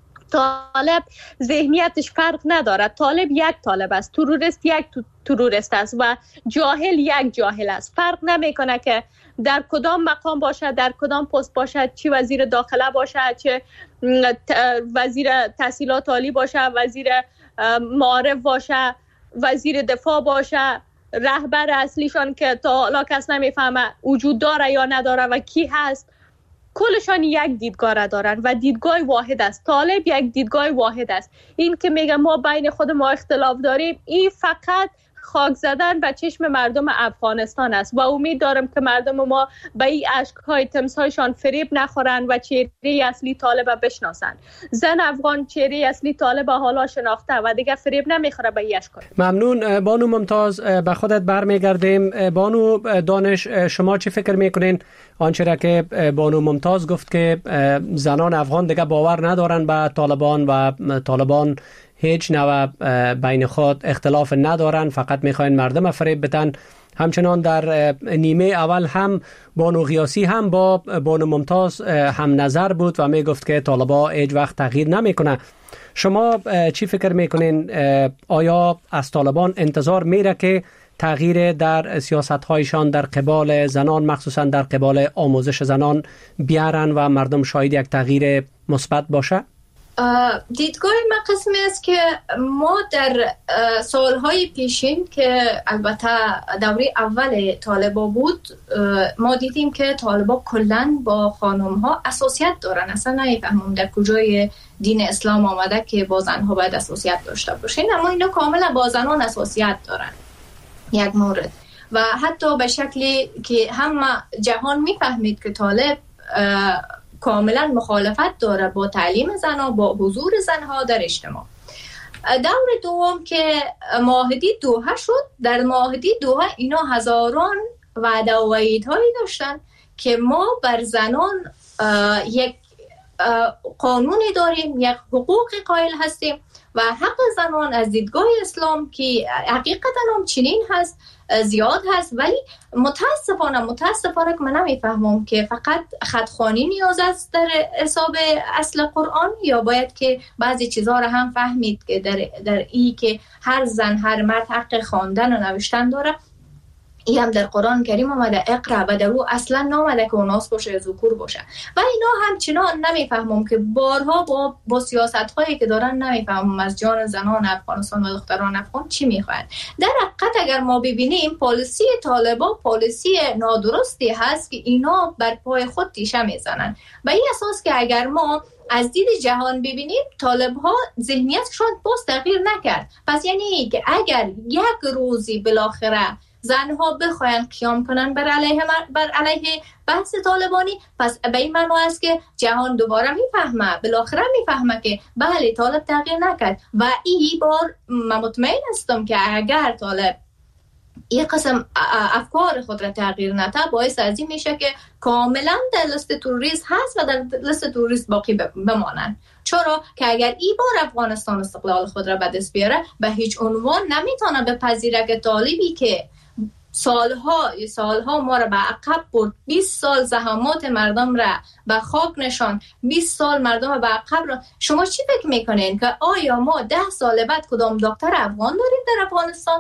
Speaker 6: طالب ذهنیتش فرق نداره. طالب یک طالب است. تروریست یک تروریست است و جاهل یک جاهل است. فرق نمیکنه که در کدام مقام باشد، در کدام پست باشد، چه وزیر داخله باشد، چه وزیر تحصیلات عالی باشد، وزیر معارف باشه، وزیر دفاع باشه، رهبر اصلیشان که تا حالا کس نمیفهمه وجود داره یا نداره و کی هست، کلشان یک دیدگاه را دارن و دیدگاه واحد است. طالب یک دیدگاه واحد است. این که میگه ما بین خود ما اختلاف داریم، این فقط خاک زدن به چشم مردم افغانستان است و امید دارم که مردم ما به این اشک‌های تمسایشان فریب نخورن و چهره اصلی طالب بشناسن. زن افغان چهره اصلی طالب حالا شناخته و دیگه فریب نمیخوره به این اشک‌ها.
Speaker 2: ممنون. بانو ممتاز، به خودت برمیگردیم. بانو دانش، شما چی فکر میکنین آنچه را که بانو ممتاز گفت که زنان افغان دیگه باور ندارن به طالبان و طالبان هیچ نوع بین خود اختلاف ندارن، فقط میخواین مردم فریب بدن. همچنان در نیمه اول هم بانو غیاسی هم با بانو ممتاز هم نظر بود و میگفت که طالبان هیچ وقت تغییر نمیکنه. شما چی فکر میکنین؟ آیا از طالبان انتظار میره که تغییر در سیاست‌هایشان در قبال زنان، مخصوصا در قبال آموزش زنان بیارن و مردم شاهد یک تغییر مثبت باشه؟
Speaker 5: دیدگاه من قسمی است که ما در سالهای پیشین که البته دوره اول طالبا بود، ما دیدیم که طالبا کلن با خانم ها اساسیت دارن. اصلا نمیفهمم در کجای دین اسلام آمده که با زنها باید اساسیت داشته باشین، اما اینا کاملا با زنان اساسیت دارن. یک مورد. و حتی به شکلی که همه جهان میفهمید که طالب کاملا مخالفت داره با تعلیم زنها، با حضور زنها در اجتماع. دور دوم که معاهده دوحه شد، در معاهده دوحه اینا هزاران وعده و وعیدهایی داشتن که ما بر زنان یک قانونی داریم، یک حقوقی قائل هستیم و حق زنان از دیدگاه اسلام که حقیقتا هم چنین هست زیاد هست. ولی متاسفانه که من نمیفهمم که فقط خطخوانی نیاز است در حساب اصل قرآن، یا باید که بعضی چیزها را هم فهمید که در ای که هر زن هر مرد حق خواندن و نوشتن داره. این هم در قرآن کریم آمده اقرا و در او اصلا نامده که اوناس باشه یا ذکور باشه. و اینا همچنان نمیفهمم که بارها با سیاست هایی که دارن نمیفهمم از جان زنان افغانستان و دختران افغان چی میخواین. در حقیقت اگر ما ببینیم پالیسی طالبان پالیسی نادرستی هست که اینا بر پای خود تیشه میزنن. به این اساس که اگر ما از دید جهان ببینیم طالب ها ذهنیتشون باز تغییر نکرد. پس یعنی که اگر یک روزی بالاخره زنها بخواین قیام کنن بر علیه بحث طالبانی، پس به این معنی است که جهان دوباره میفهمه، بالاخره میفهمه که بله طالب تغییر نکرد. و این بار من مطمئن هستم که اگر طالب این قسم افکار خود را تغییر نده، باعث از این میشه که کاملا در لیست توریست هست و در لیست توریست باقی بمانند. چرا که اگر این بار افغانستان استقلال خود را به دست بیاره، به هیچ عنوان نمیتونه بپذیره که طالبی که سالها ما را به عقب برد، 20 سال زحمات مردم را به خاک نشان، 20 سال مردم را به عقب را. شما چی فکر میکنین که آیا ما 10 سال بعد کدام دکتر افغان داریم در افغانستان؟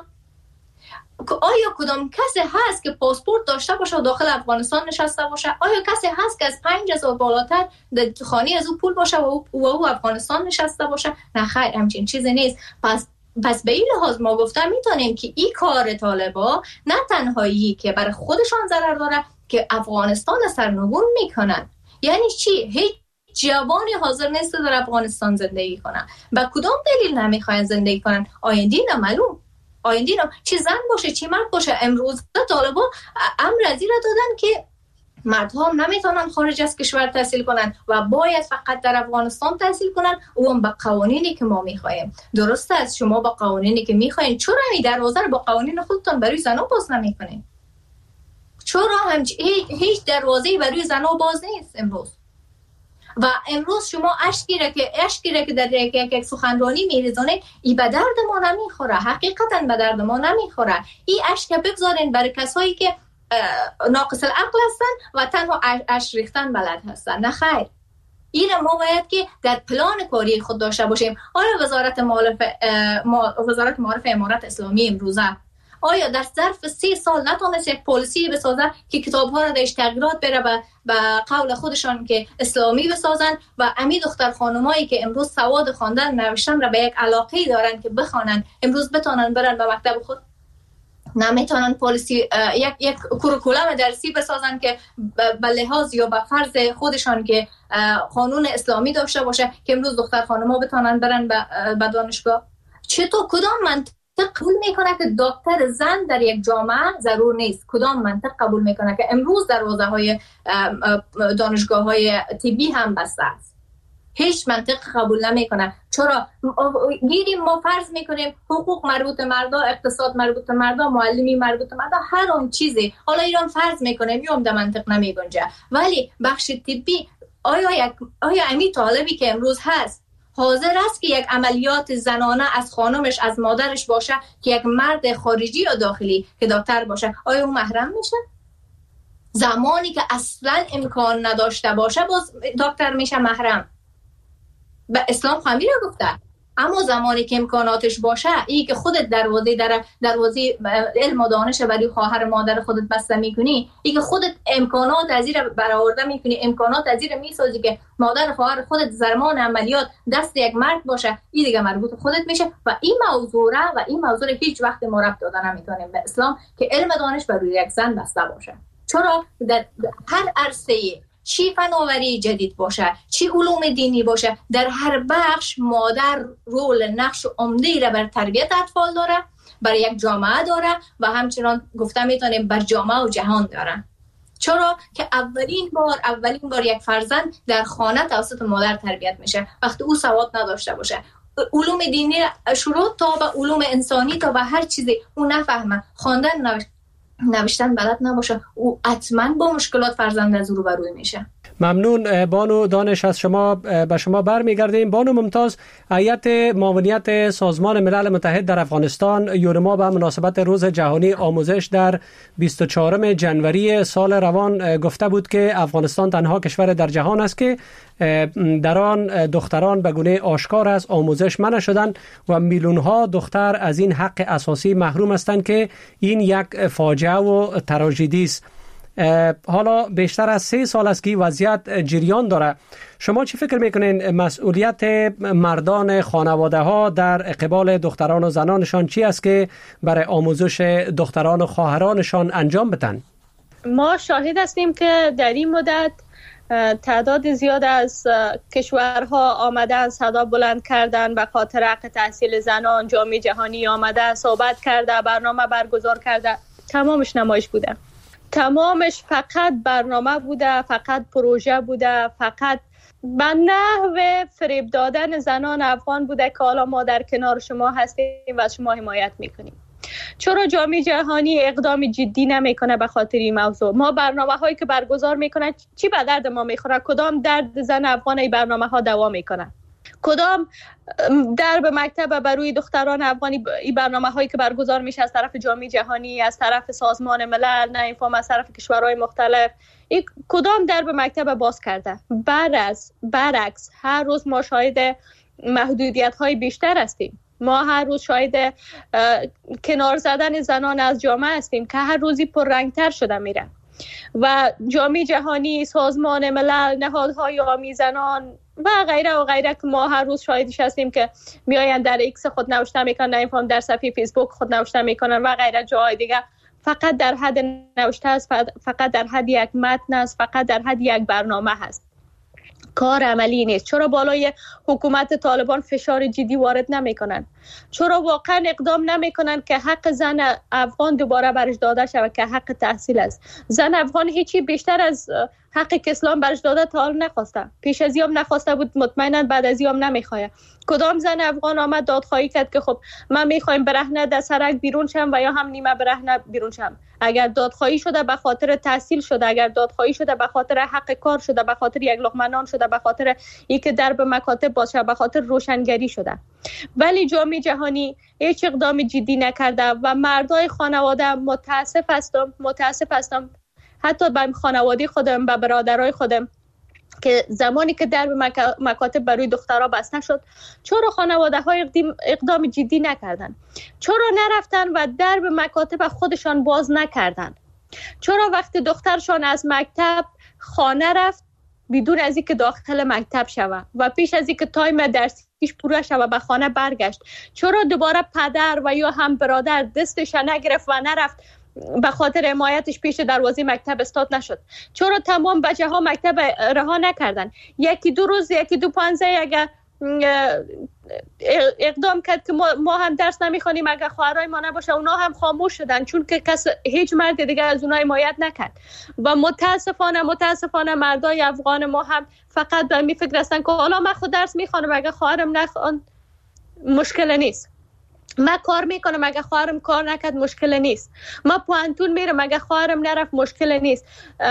Speaker 5: آیا کدام کسی هست که پاسپورت داشته باشه و داخل افغانستان نشسته باشه؟ آیا کسی هست که از 5000 بالاتر در خانه از او پول باشه و او افغانستان نشسته باشه؟ نه خیر، همچین چیزی نیست. پس به این لحاظ ما گفتم میتونیم که این کار طالبا نه تنهایی که برای خودشان ضرر داره، که افغانستان سرنگون میکنن. یعنی چی؟ هیچ جوانی حاضر نیست در افغانستان زندگی کنن. با کدام دلیل نمیخواین زندگی کنن؟ آینده نمعلوم، آینده چی زن باشه چی مرد باشه. امروز طالبا امر از این را دادن که مردها هم نمیتونن خارج از کشور تحصیل کنن و باید فقط در افغانستان تحصیل کنن، و هم با قوانینی که ما میخوایم. درست است، شما با قوانینی که میخواین چرا این دروازه رو با قوانین خودتون برای زنها باز نمیکنین؟ چرا هیچ دروازه‌ای برای زنها باز نیست امروز؟ و امروز شما اشکی که در یک سخنرانی میریزونید، این به درد ما نمیخوره، حقیقتا به درد ما نمیخوره. این اشک بگذارین برای کسایی که ناقص العقل هستن و تنها اش ریختن بلد هستن. نه خیر، این ما باید که در پلان کاری خود داشته باشیم. آیا وزارت معارف امارات اسلامی امروزه آیا در ظرف 3 سال نتونست یک پالیسی بسازه که کتاب‌ها را درش تغییرات بره به قول خودشان که اسلامی بسازن و امی دختر خانمایی که امروز سواد خواندن نوشتن را به یک علاقه دارن که بخوانن امروز بتونن برن به مکتب خود؟ نمیتونن پالیسی یک کوریکولوم درسی بسازن که به لحاظ یا به فرض خودشان که قانون اسلامی داشته باشه که امروز دختر خانم‌ها بتونن برن به دانشگاه. چطور کدام منطق قبول میکنه که دکتر زن در یک جامعه ضرور نیست؟ کدام منطق قبول میکنه که امروز دروازه‌های دانشگاه‌های طبی هم بسته است؟ هیچ منطق قبول نمیکنه. چرا گیریم ما فرض میکنیم حقوق مربوط مردا، اقتصاد مربوط مردا، معلمی مربوط مردا، هر اون چیزی حالا ایران فرض میکنه میام در منطق نمیگنجه، ولی بخش طبی آیا امی طالبی که امروز هست حاضر است که یک عملیات زنانه از خانمش از مادرش باشه که یک مرد خارجی یا داخلی که دکتر باشه آیا اون محرم میشه؟ زمانی که اصلا امکان نداشته باشه باز دکتر میشه محرم. به اسلام خمیره گفته، اما زمانی که امکاناتش باشه ای که خودت دروازه علم و دانش برای خواهر مادر خودت بسته میکنی، ای که خودت امکانات از این برآورده میکنی، امکانات از این میسازی که مادر خواهر خودت زمان عملیات دست یک مرد باشه، این دیگه مربوط خودت میشه. و این موضوع هیچ وقت ما ربط داده نمیتونیم به اسلام که علم دانش برای یک زن بسته باشه. چرا در هر عرصه چی فناوری جدید باشه، چی علوم دینی باشه، در هر بخش مادر رول نقش عمده‌ای را بر تربیت اطفال داره، بر یک جامعه داره و همچنان گفته میتونیم بر جامعه و جهان داره. چرا که اولین بار یک فرزند در خانه توسط مادر تربیت میشه وقتی او سواد نداشته باشه. علوم دینی شروع تا به علوم انسانی تا به هر چیزی او نفهمه، خواندن نوشتن بلد نباشه، او حتما با مشکلات فرزند از روبروی میشه.
Speaker 2: ممنون بانو دانش. از شما به شما برمیگردیم. بانو ممتاز، هیئت معاونیت سازمان ملل متحد در افغانستان یورما به مناسبت روز جهانی آموزش در 24 جنوری سال روان گفته بود که افغانستان تنها کشور در جهان است که در آن دختران به گونه آشکار از آموزش منع شدند و میلیون ها دختر از این حق اساسی محروم هستند که این یک فاجعه و تراژدی است. حالا بیشتر از 3 سال است که وضعیت جریان داره. شما چی فکر میکنین مسئولیت مردان خانواده ها در قبال دختران و زنانشان چی است که برای آموزش دختران و خواهرانشان انجام بدن؟
Speaker 6: ما شاهد هستیم که در این مدت تعداد زیاد از کشورها آمدن صدا بلند کردن به خاطر حق تحصیل زنان. جامعه جهانی آمده صحبت کرده، برنامه برگزار کرده، تمامش نمایش بوده، تمامش فقط برنامه بوده، فقط پروژه بوده، فقط به نحو فریب دادن زنان افغان بوده که حالا ما در کنار شما هستیم و از شما حمایت میکنیم. چرا جامعه جهانی اقدام جدی نمیکنه به خاطر این موضوع؟ ما برنامه هایی که برگزار میکنه چی به درد ما میخوره؟ کدام درد زن افغان این برنامه ها دوام میکنه؟ کدام درب مکتب بروی دختران افغانی این برنامه هایی که برگزار میشه از طرف جامعه جهانی، از طرف سازمان ملل، نه اینفام از طرف کشورهای مختلف، این کدام درب مکتب باز کرده؟ برعکس هر روز ما شاهد محدودیت های بیشتر هستیم. ما هر روز شاهد کنار زدن زنان از جامعه هستیم که هر روزی پررنگتر شده میره و جامعه جهانی، سازمان ملل، نهادهای حامی زنان و غیره و غیره که ما هر روز شاهدش هستیم که میآیند در ایکس خود نوشته میکنن، نمیفهم در صفحه فیسبوک خود نوشته میکنن و غیره جای دیگه، فقط در حد نوشته است، فقط در حد یک متن است، فقط در حد یک برنامه هست، کار عملی نیست. چرا بالای حکومت طالبان فشار جدی وارد نمیکنن؟ چرا واقعا اقدام نمیکنن که حق زن افغان دوباره برش داده شود که حق تحصیل است؟ زن افغان هیچی بیشتر از حقی که اسلام برش داده تا حال نخواسته. پیش از این هم نخواسته بود، مطمئنا بعد از این هم نمیخواد. کدام زن افغان آمد دادخواهی کرد که خب من میخوایم برهنه در سرک بیرون شم و یا هم نیمه برهنه بیرون شم؟ اگر دادخواهی شده به خاطر تحصیل شده، اگر دادخواهی شده به خاطر حق کار شده، به خاطر یک لقمه نان شده، به خاطر اینکه درب مکاتب باشه، به خاطر روشنگری شده. ولی جامعه جهانی هیچ اقدام جدی نکرده و مردای خانواده متاسف هستم حتی به خانواده خودم، به برادرای خودم که زمانی که درب مکاتب برای دخترها بسته شد چرا خانواده های اقدام جدی نکردن؟ چرا نرفتن و درب مکاتب خودشان باز نکردن؟ چرا وقتی دخترشان از مکتب خانه رفت بدون از اینکه داخل مکتب شود و پیش از اینکه تایم درسیش پوره شود به خانه برگشت، چرا دوباره پدر و یا هم برادر دستش نگرفت و نرفت به خاطر حمایتش پیش دروازه مکتب استاد نشد؟ چرا تمام بچه ها مکتب رها نکردن؟ یکی دو روز، یکی دو پانزه اگر اقدام کرد که ما هم درس نمیخوانیم اگر خواهرای ما نباشه، اونا هم خاموش شدن چون که هیچ مرد دیگه از اونها حمایت نکرد. و متاسفانه مردای افغان ما هم فقط به می فکر هستن که حالا من خود درس میخوانم اگر خواهرم نخوان مشکل نیست، من کار میکنم اگر خواهرم کار نکرد مشکل نیست، من پوانتون میرم اگر خواهرم نرفت مشکل نیست.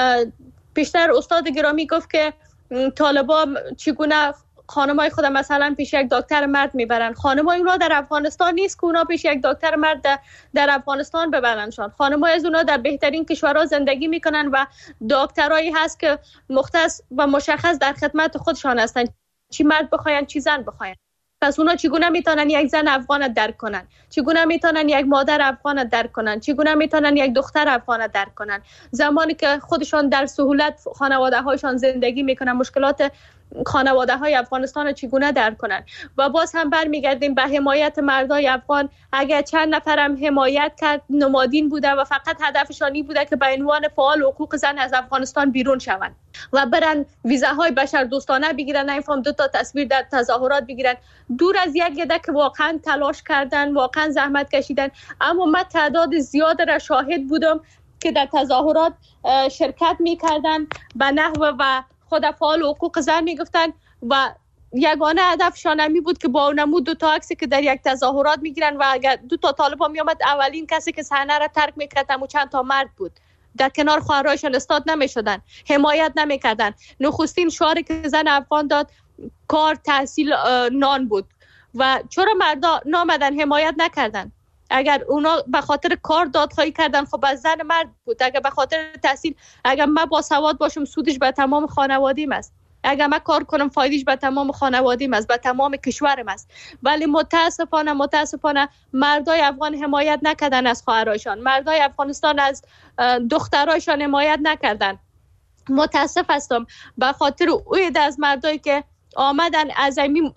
Speaker 6: پیشتر استاد گرامی گفت که طالبا چگونه خانمای خود مثلا پیش یک دکتر مرد میبرن. خانمای اونا در افغانستان نیست که اونا پیش یک دکتر مرد در افغانستان ببرنشان. خانمای از اونا در بهترین کشورها زندگی میکنن و دکترایی هست که مختص و مشخص در خدمت خودشان هستن، چی مرد بخواین چی زن بخواین. پس اونا چگونه میتونن یک زن افغان درک کنن؟ چگونه میتونن یک مادر افغان درک کنن؟ چگونه میتونن یک دختر افغان درک کنن زمانی که خودشان در سهولت خانواده هایشان زندگی میکنن؟ مشکلات خانواده های افغانستان چگونه درک کنن؟ و باز هم برمیگردیم به حمایت مردای افغان. اگر چند نفرم حمایت کرد نمادین بوده و فقط هدفشانی بوده که به عنوان فعال حقوق زن از افغانستان بیرون شوند و برن ویزاهای بشر دوستانه بگیرن، نمیفهم 2 تا تصویر در تظاهرات بگیرن، دور از یک یده که واقعا تلاش کردن، واقعا زحمت کشیدن. اما من تعداد زیاد را شاهد بودم که در تظاهرات شرکت میکردن به نحو و خود فعال حقوق زن میگفتن و یگانه هدفشان همی بود که با اونمو 2 تا عکسی که در یک تظاهرات میگیرن و اگر 2 تا طالبان میامد اولین کسی که صحنه را ترک میکرد همون چند تا مرد بود. در کنار خواهرایشان استاد نمیشدن، حمایت نمیکردن. نخستین شعاری که زن افغان داد کار، تحصیل، نان بود. و چرا مردا نامدن حمایت نکردن؟ اگر اونا به خاطر کار دادخواهی کردن خب از زن مرد بود. اگر به خاطر تحصیل، اگر من با سواد باشم سودش به تمام خانوادیم است، اگر من کار کنم فایدهش به تمام خانوادیم است، به تمام کشورم است. ولی متاسفانه مردای افغان حمایت نکردن از خواهرایشان، مردای افغانستان از دخترایشان حمایت نکردن. متاسف هستم به خاطر اوید از مردایی که آمدن از این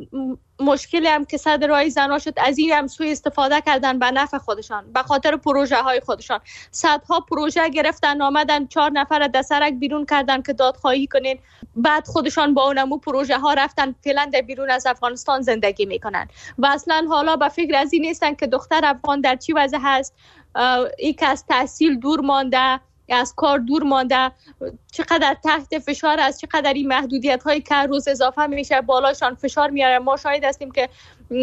Speaker 6: مشکلی هم که صدر رای زنا شد از این هم سوء استفاده کردن به نفع خودشان، به خاطر پروژه های خودشان. صدها پروژه گرفتن، آمدن 4 نفر دسرک بیرون کردن که دادخواهی کنین، بعد خودشان با اونمو پروژه ها رفتن فعلا در بیرون از افغانستان زندگی میکنن و اصلا حالا به فکر از این نیستن که دختر افغان در چی وضع هست، ای که از تحصیل دور مانده، از کار دور مانده، چقدر تحت فشار است، چقدر این محدودیت هایی که روز اضافه میشه بالاشان فشار میاره. ما شاهد هستیم که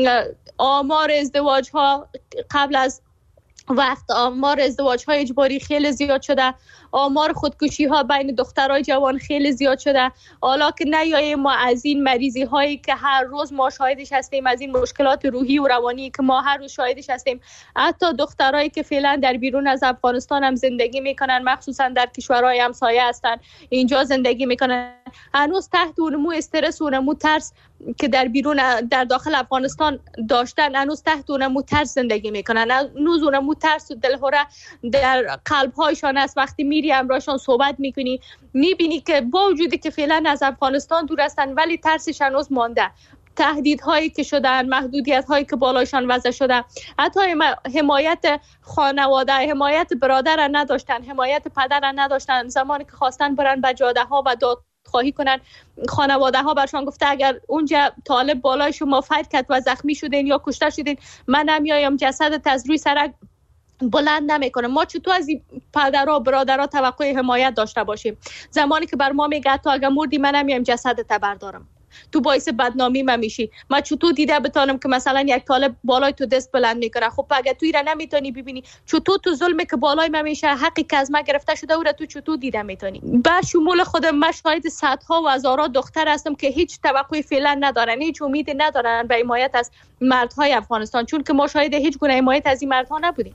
Speaker 6: آمار ازدواج ها قبل از وقت، آمار ازدواج های اجباری خیلی زیاد شده، آمار خودکشی ها بین دخترای جوان خیلی زیاد شده. حالا که نیاییم ما از این مریضی هایی که هر روز ما شاهدش هستیم، از این مشکلات روحی و روانی که ما هر روز شاهدش هستیم، حتی دخترایی که فعلا در بیرون از افغانستان هم زندگی میکنن، مخصوصا در کشورهای همسایه هستن، اینجا زندگی میکنن، هنوز تحت اونمو استرس و اونمو ترس که در بیرون در داخل افغانستان داشتن، هنوز تحت اونمو ترس زندگی میکنن، هنوز اونمو ترس و دلهوره در قلب هایشان است. وقتی میری همراهشان صحبت میکنی میبینی که با وجودی که فعلا از افغانستان دور هستن ولی ترسش هنوز مانده. تهدیدهایی که شدن، محدودیت‌هایی که بالایشان وضع شده، حتی حمایت خانواده، حمایت برادر را نداشتن، حمایت پدر را نداشتن. زمانی که خواستن برن به جاده ها و دادخواهی کنن، خانواده ها برشان گفته اگر اونجا طالب بالای شما فایر کرد و زخمی شدین یا کشته شدین، من نمیایم جسدت از روی سرک بلند نمیکنه. ما چطور از این پدرها برادرها توقع حمایت داشته باشیم زمانی که بر ما میگه تو اگر مردی من نمیام جسدت بردارم، تو باعث بدنامی من میشی. من چطور دیده بتونم که مثلا یک طالب بالای تو دست بلند میکنه؟ خب اگر تو ایران نمیتونی ببینی، چطور تو ظلمی که بالای من میشه، حقی که از من گرفته شده او را تو چطور دیده میتونی؟ به شمول خودم من شاهد صدها و هزارها دختر هستم که هیچ توقعی فعلا ندارن، هیچ امیدی ندارن به حمایت از مردهای افغانستان، چون که ما شاهد هیچ گونه حمایت از این مردها نبودیم.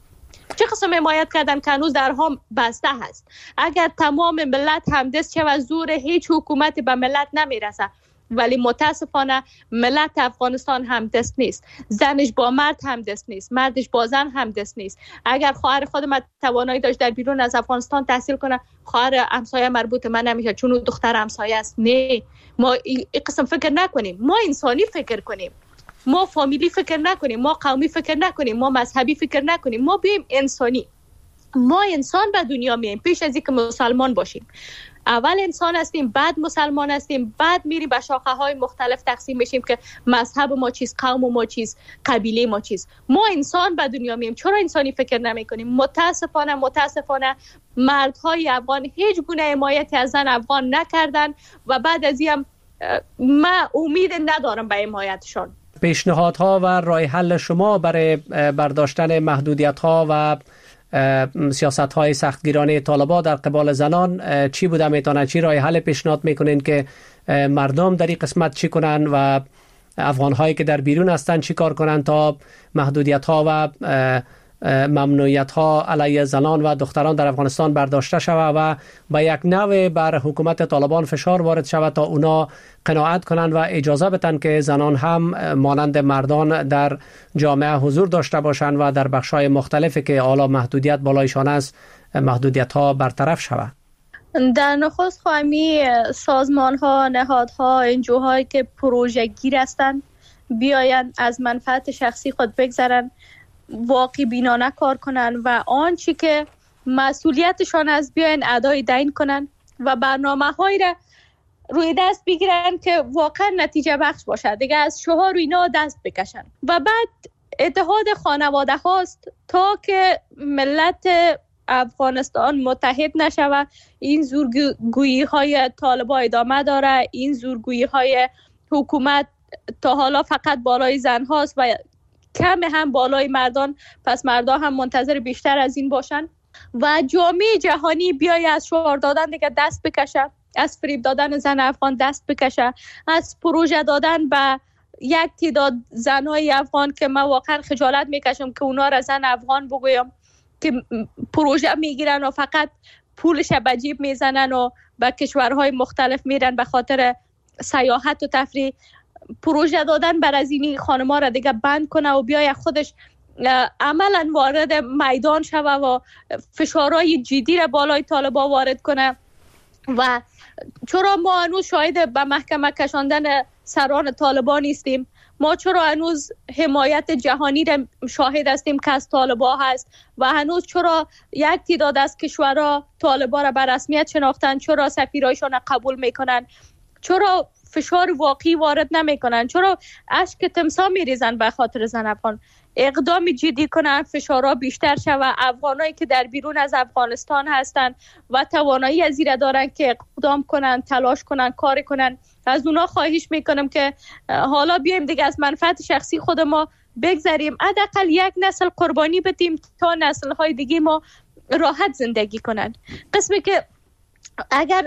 Speaker 6: چه قسم حمایت کردن که هنوز درها بسته هست. اگر تمام ملت همدست شود زور هیچ حکومتی به ملت نمیرسه، ولی متاسفانه ملت افغانستان همدست نیست. زنش با مرد همدست نیست، مردش با زن همدست نیست. اگر خواهر خودم توانایی داشت در بیرون از افغانستان تحصیل کنه، خواهر همسایه مربوط من نمیشه چون دختر همسایه است. نه، ما این قسم فکر نکنیم. ما انسانی فکر کنیم، ما فامیلی فکر نکنیم، ما قومی فکر نکنیم، ما مذهبی فکر نکنیم. ما بیم انسانی. ما انسان به دنیا میایم پیش از اینکه مسلمان باشیم. اول انسان هستیم، بعد مسلمان هستیم، بعد میریم به شاخه های مختلف تقسیم بشیم که مذهب ما چیست، قوم ما چیست، قبیله ما چیست. ما انسان به دنیا میایم. چرا انسانی فکر نمی کنیم؟ متاسفانه مردهای افغان هیچ گونه حمایتی از زن افغان نکردن و بعد از این ما امید ندارم به حمایتشان.
Speaker 2: پیشنهادها و راه حل شما برای برداشتن محدودیت‌ها و سیاست‌های سختگیرانه طالبان در قبال زنان چی بوده میتونه؟ چی راه حل پیشنهاد میکنین که مردم در این قسمت چی کنن و افغان‌هایی که در بیرون هستن چی کار کنن تا محدودیت‌ها و ممنوعیت‌ها علیه زنان و دختران در افغانستان برداشته شود و با یک نوع بر حکومت طالبان فشار وارد شود تا اونا قناعت کنند و اجازه بدن که زنان هم مانند مردان در جامعه حضور داشته باشند و در بخش‌های مختلفی که حالا محدودیت بالایشان است محدودیت‌ها برطرف شود.
Speaker 6: در نخست خواهمی سازمان‌ها، نهادها، انجوهایی که پروژه گیر هستند بیاین از منفعت شخصی خود بگذرن، واقعی بینانه کار کنن و آنچه که مسئولیتشان است بیاین ادای دین کنن و برنامه‌هایی را روی دست بگیرن که واقعا نتیجه بخش باشه. دیگه از شعار اینا دست بکشن و بعد اتحاد خانواده هاست تا که ملت افغانستان متحد نشود. این زورگویی های طالبان ادامه داره. این زورگویی های حکومت تا حالا فقط بالای زن هاست و کم هم بالای مردان، پس مردان هم منتظر بیشتر از این باشن و جامعه جهانی بیای از شعار دادن دیگه دست بکشه، از فریب دادن زن افغان دست بکشه، از پروژه دادن به یک تعداد زنهای افغان که من واقعا خجالت میکشم که اونا را زن افغان بگویم که پروژه میگیرن و فقط پولش به جیب میزنن و به کشورهای مختلف میرن به خاطر سیاحت و تفریح. پروژه دادن بر از اینی خانم‌ها را دیگه بند کنه و بیای خودش عملاً وارد میدان شوه و فشارهای جدی را بالای طالبان وارد کنه. و چرا ما هنوز شاهد به محکمه کشاندن سران طالبان نیستیم؟ ما چرا هنوز حمایت جهانی را شاهد هستیم که از طالبان هست و هنوز چرا یک تعداد از کشورها طالبان را به رسمیت شناختن؟ چرا سفیرایشان را قبول میکنن؟ چرا فشار واقعی وارد نمیکنن؟ چرا اشک تمساح میریزن به خاطر زن افغان؟ اقدام جدی کنن، فشارها بیشتر شود. افغانایی که در بیرون از افغانستان هستن و توانایی از این دارن که اقدام کنن، تلاش کنن، کار کنن، از اونا خواهش میکنم که حالا بیایم دیگه از منفعت شخصی خود ما بگذریم، حداقل یک نسل قربانی بدیم تا نسل‌های دیگه ما راحت زندگی کنن. قسمی که اگر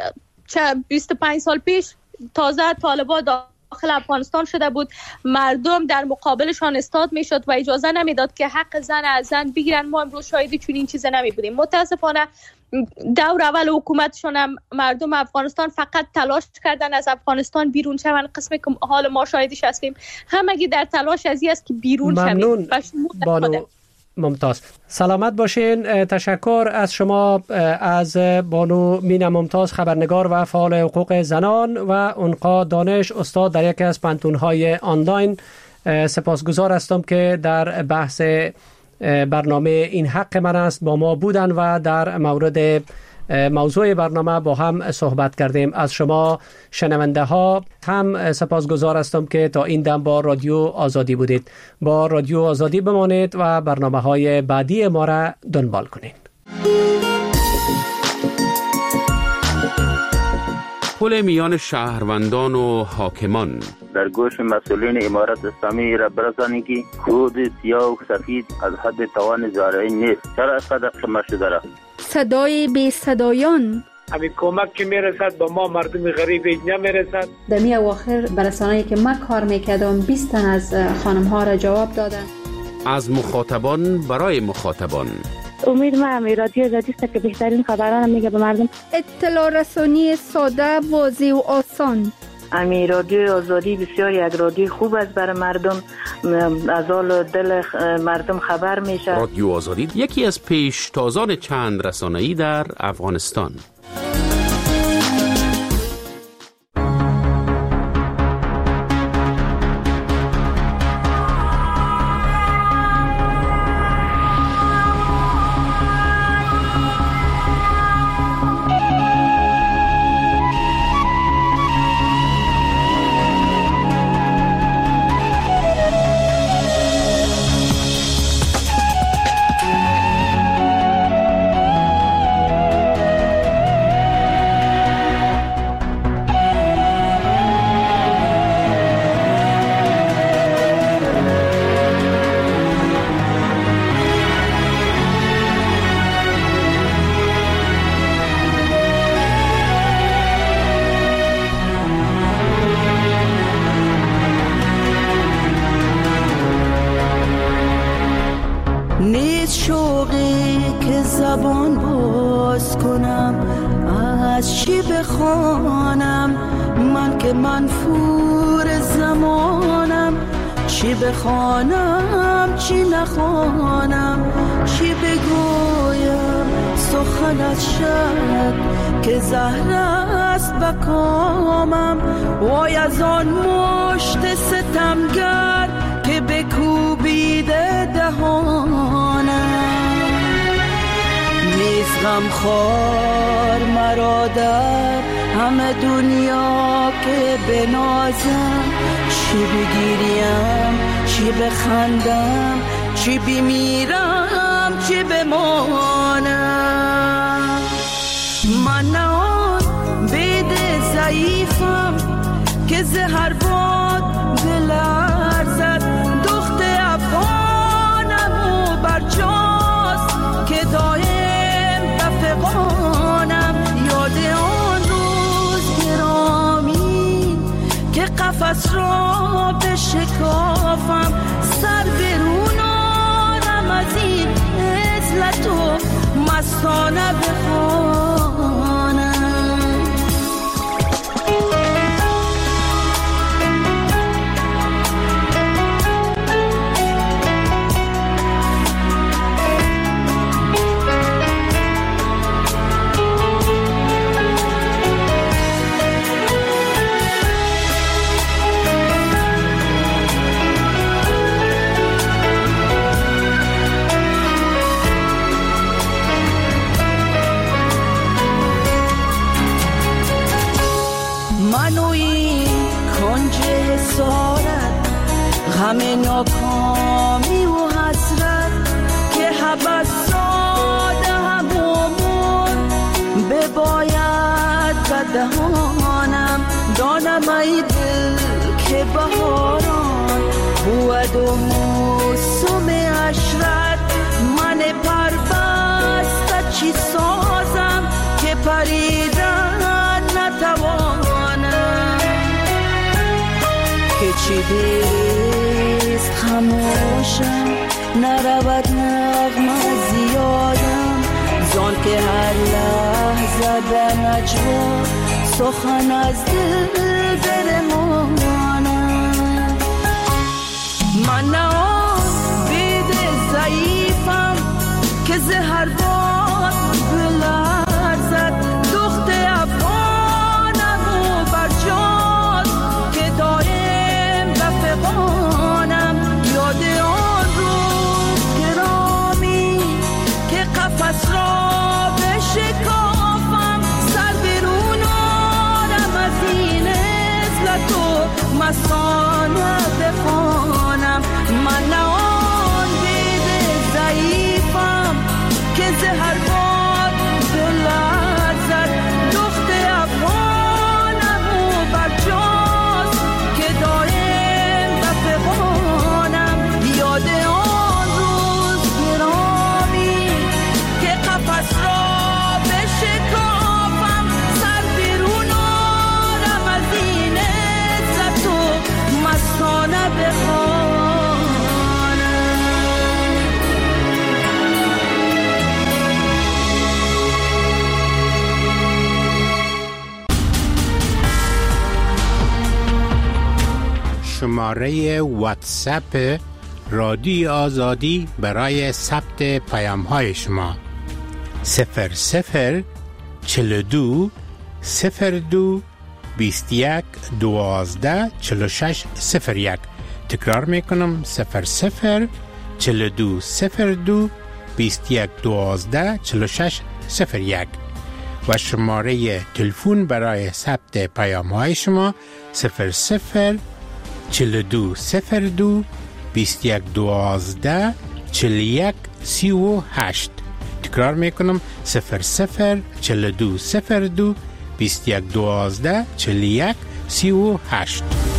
Speaker 6: 25 سال پیش تازه طالبان داخل افغانستان شده بود، مردم در مقابلشان استاد میشد و اجازه نمیداد که حق زن از زن بگیرن. ما امروز شاهدی چون این چیز نمی بودیم. متاسفانه دور اول حکومتشون هم مردم افغانستان فقط تلاش کردن از افغانستان بیرون شون. قسمی که حال ما شاهدش هستیم همگی در تلاش از این است که بیرون شویم.
Speaker 2: ممنون بانو ممتاز. سلامت باشین. تشکر از شما، از بانو مینا ممتاز، خبرنگار و فعال حقوق زنان و انقا دانش، استاد در یکی از پانتون‌های آنلاین. سپاسگزار هستم که در بحث برنامه این حق من است با ما بودن و در مورد موضوع برنامه با هم صحبت کردیم. از شما شنونده ها هم سپاسگزار هستم که تا این دم با رادیو آزادی بودید. با رادیو آزادی بمانید و برنامه های بعدی ما را دنبال کنید.
Speaker 7: پل میان شهروندان و حاکمان
Speaker 8: در گوش مسئولین امارت اسلامی را برسانید که کود سیاه و سفید از حد توان زارعی نیست. چرا اینقدر خمه شده را؟
Speaker 9: صدای بی صدایان،
Speaker 10: همین کمک که میرسد با ما مردم غریب نمیرسد.
Speaker 11: در می اواخر برسانه‌ای که من کار میکردم 20 تن از خانم ها را جواب دادن.
Speaker 7: از مخاطبان برای مخاطبان.
Speaker 11: امید ما رادیو آزادی است که بهترین خبران میگه به مردم.
Speaker 9: اطلاع رسانی ساده، واضح و آسان.
Speaker 12: رادیو آزادی بسیار یک رادیو خوب است برای مردم، از حال دل مردم خبر میشه.
Speaker 7: رادیو آزادی یکی از پیشتازان چند رسانه‌ای در افغانستان.
Speaker 13: بخوانم چی نخوانم، چی بگویم سخن از شب که زهر است بکامم. وای از آن مشت ستمگر که بکوبیده دهانم. نیز غمخوار مرا در همه دنیا که بنازم، چی بگیریم چی بخندم، چی بمیرم چی بمانم. من نه آن بید ضعیفم که زهر باد بلرزد. دخت افغانم و برجاست که دایم بفغانم. یاد آن روز گرامی که قفس را بشکافم، سر برون آرم از این عزلت و مستانه بخوانم. غم ناکامی و حسرت که حبس ساده همومون بباید بدهانم. دانم ای دل که بهاران بود و موسم عشرت. من پربسته چی سازم که پریدن نتوانم. که چی دیست خموشم نرود نغمه زیادم. زان که هر لحظه به نجوا سخن از دل برمانم. من نه آن بید ضعیفم که زهر باد بلرزد. دخت افغانم و برجاست که دایم بفغانم. یاد آن روز گرامی که قفس را بشکافم، سر برون آرم از این عزلت و مستانه بخوانم. من نه آن بید ضعیفم که زهر باد بلرزد. دخت افغانم و برجاست که دایم بفغانم. یاد آن روز گرامی که قفس را بشکافم، سر بیرون آرم از این عزت و مستانه بخوانم.
Speaker 14: شماره واتساپ رادیو آزادی برای ثبت پیام های شما 00 42 02 21 12 46 01. تکرار میکنم 00 42 02 21 12 46 01 و شماره تلفن برای ثبت پیام های شما 00 42 02 21 12 41 38. تکرار میکنم 00 42 02 21 12 41 38.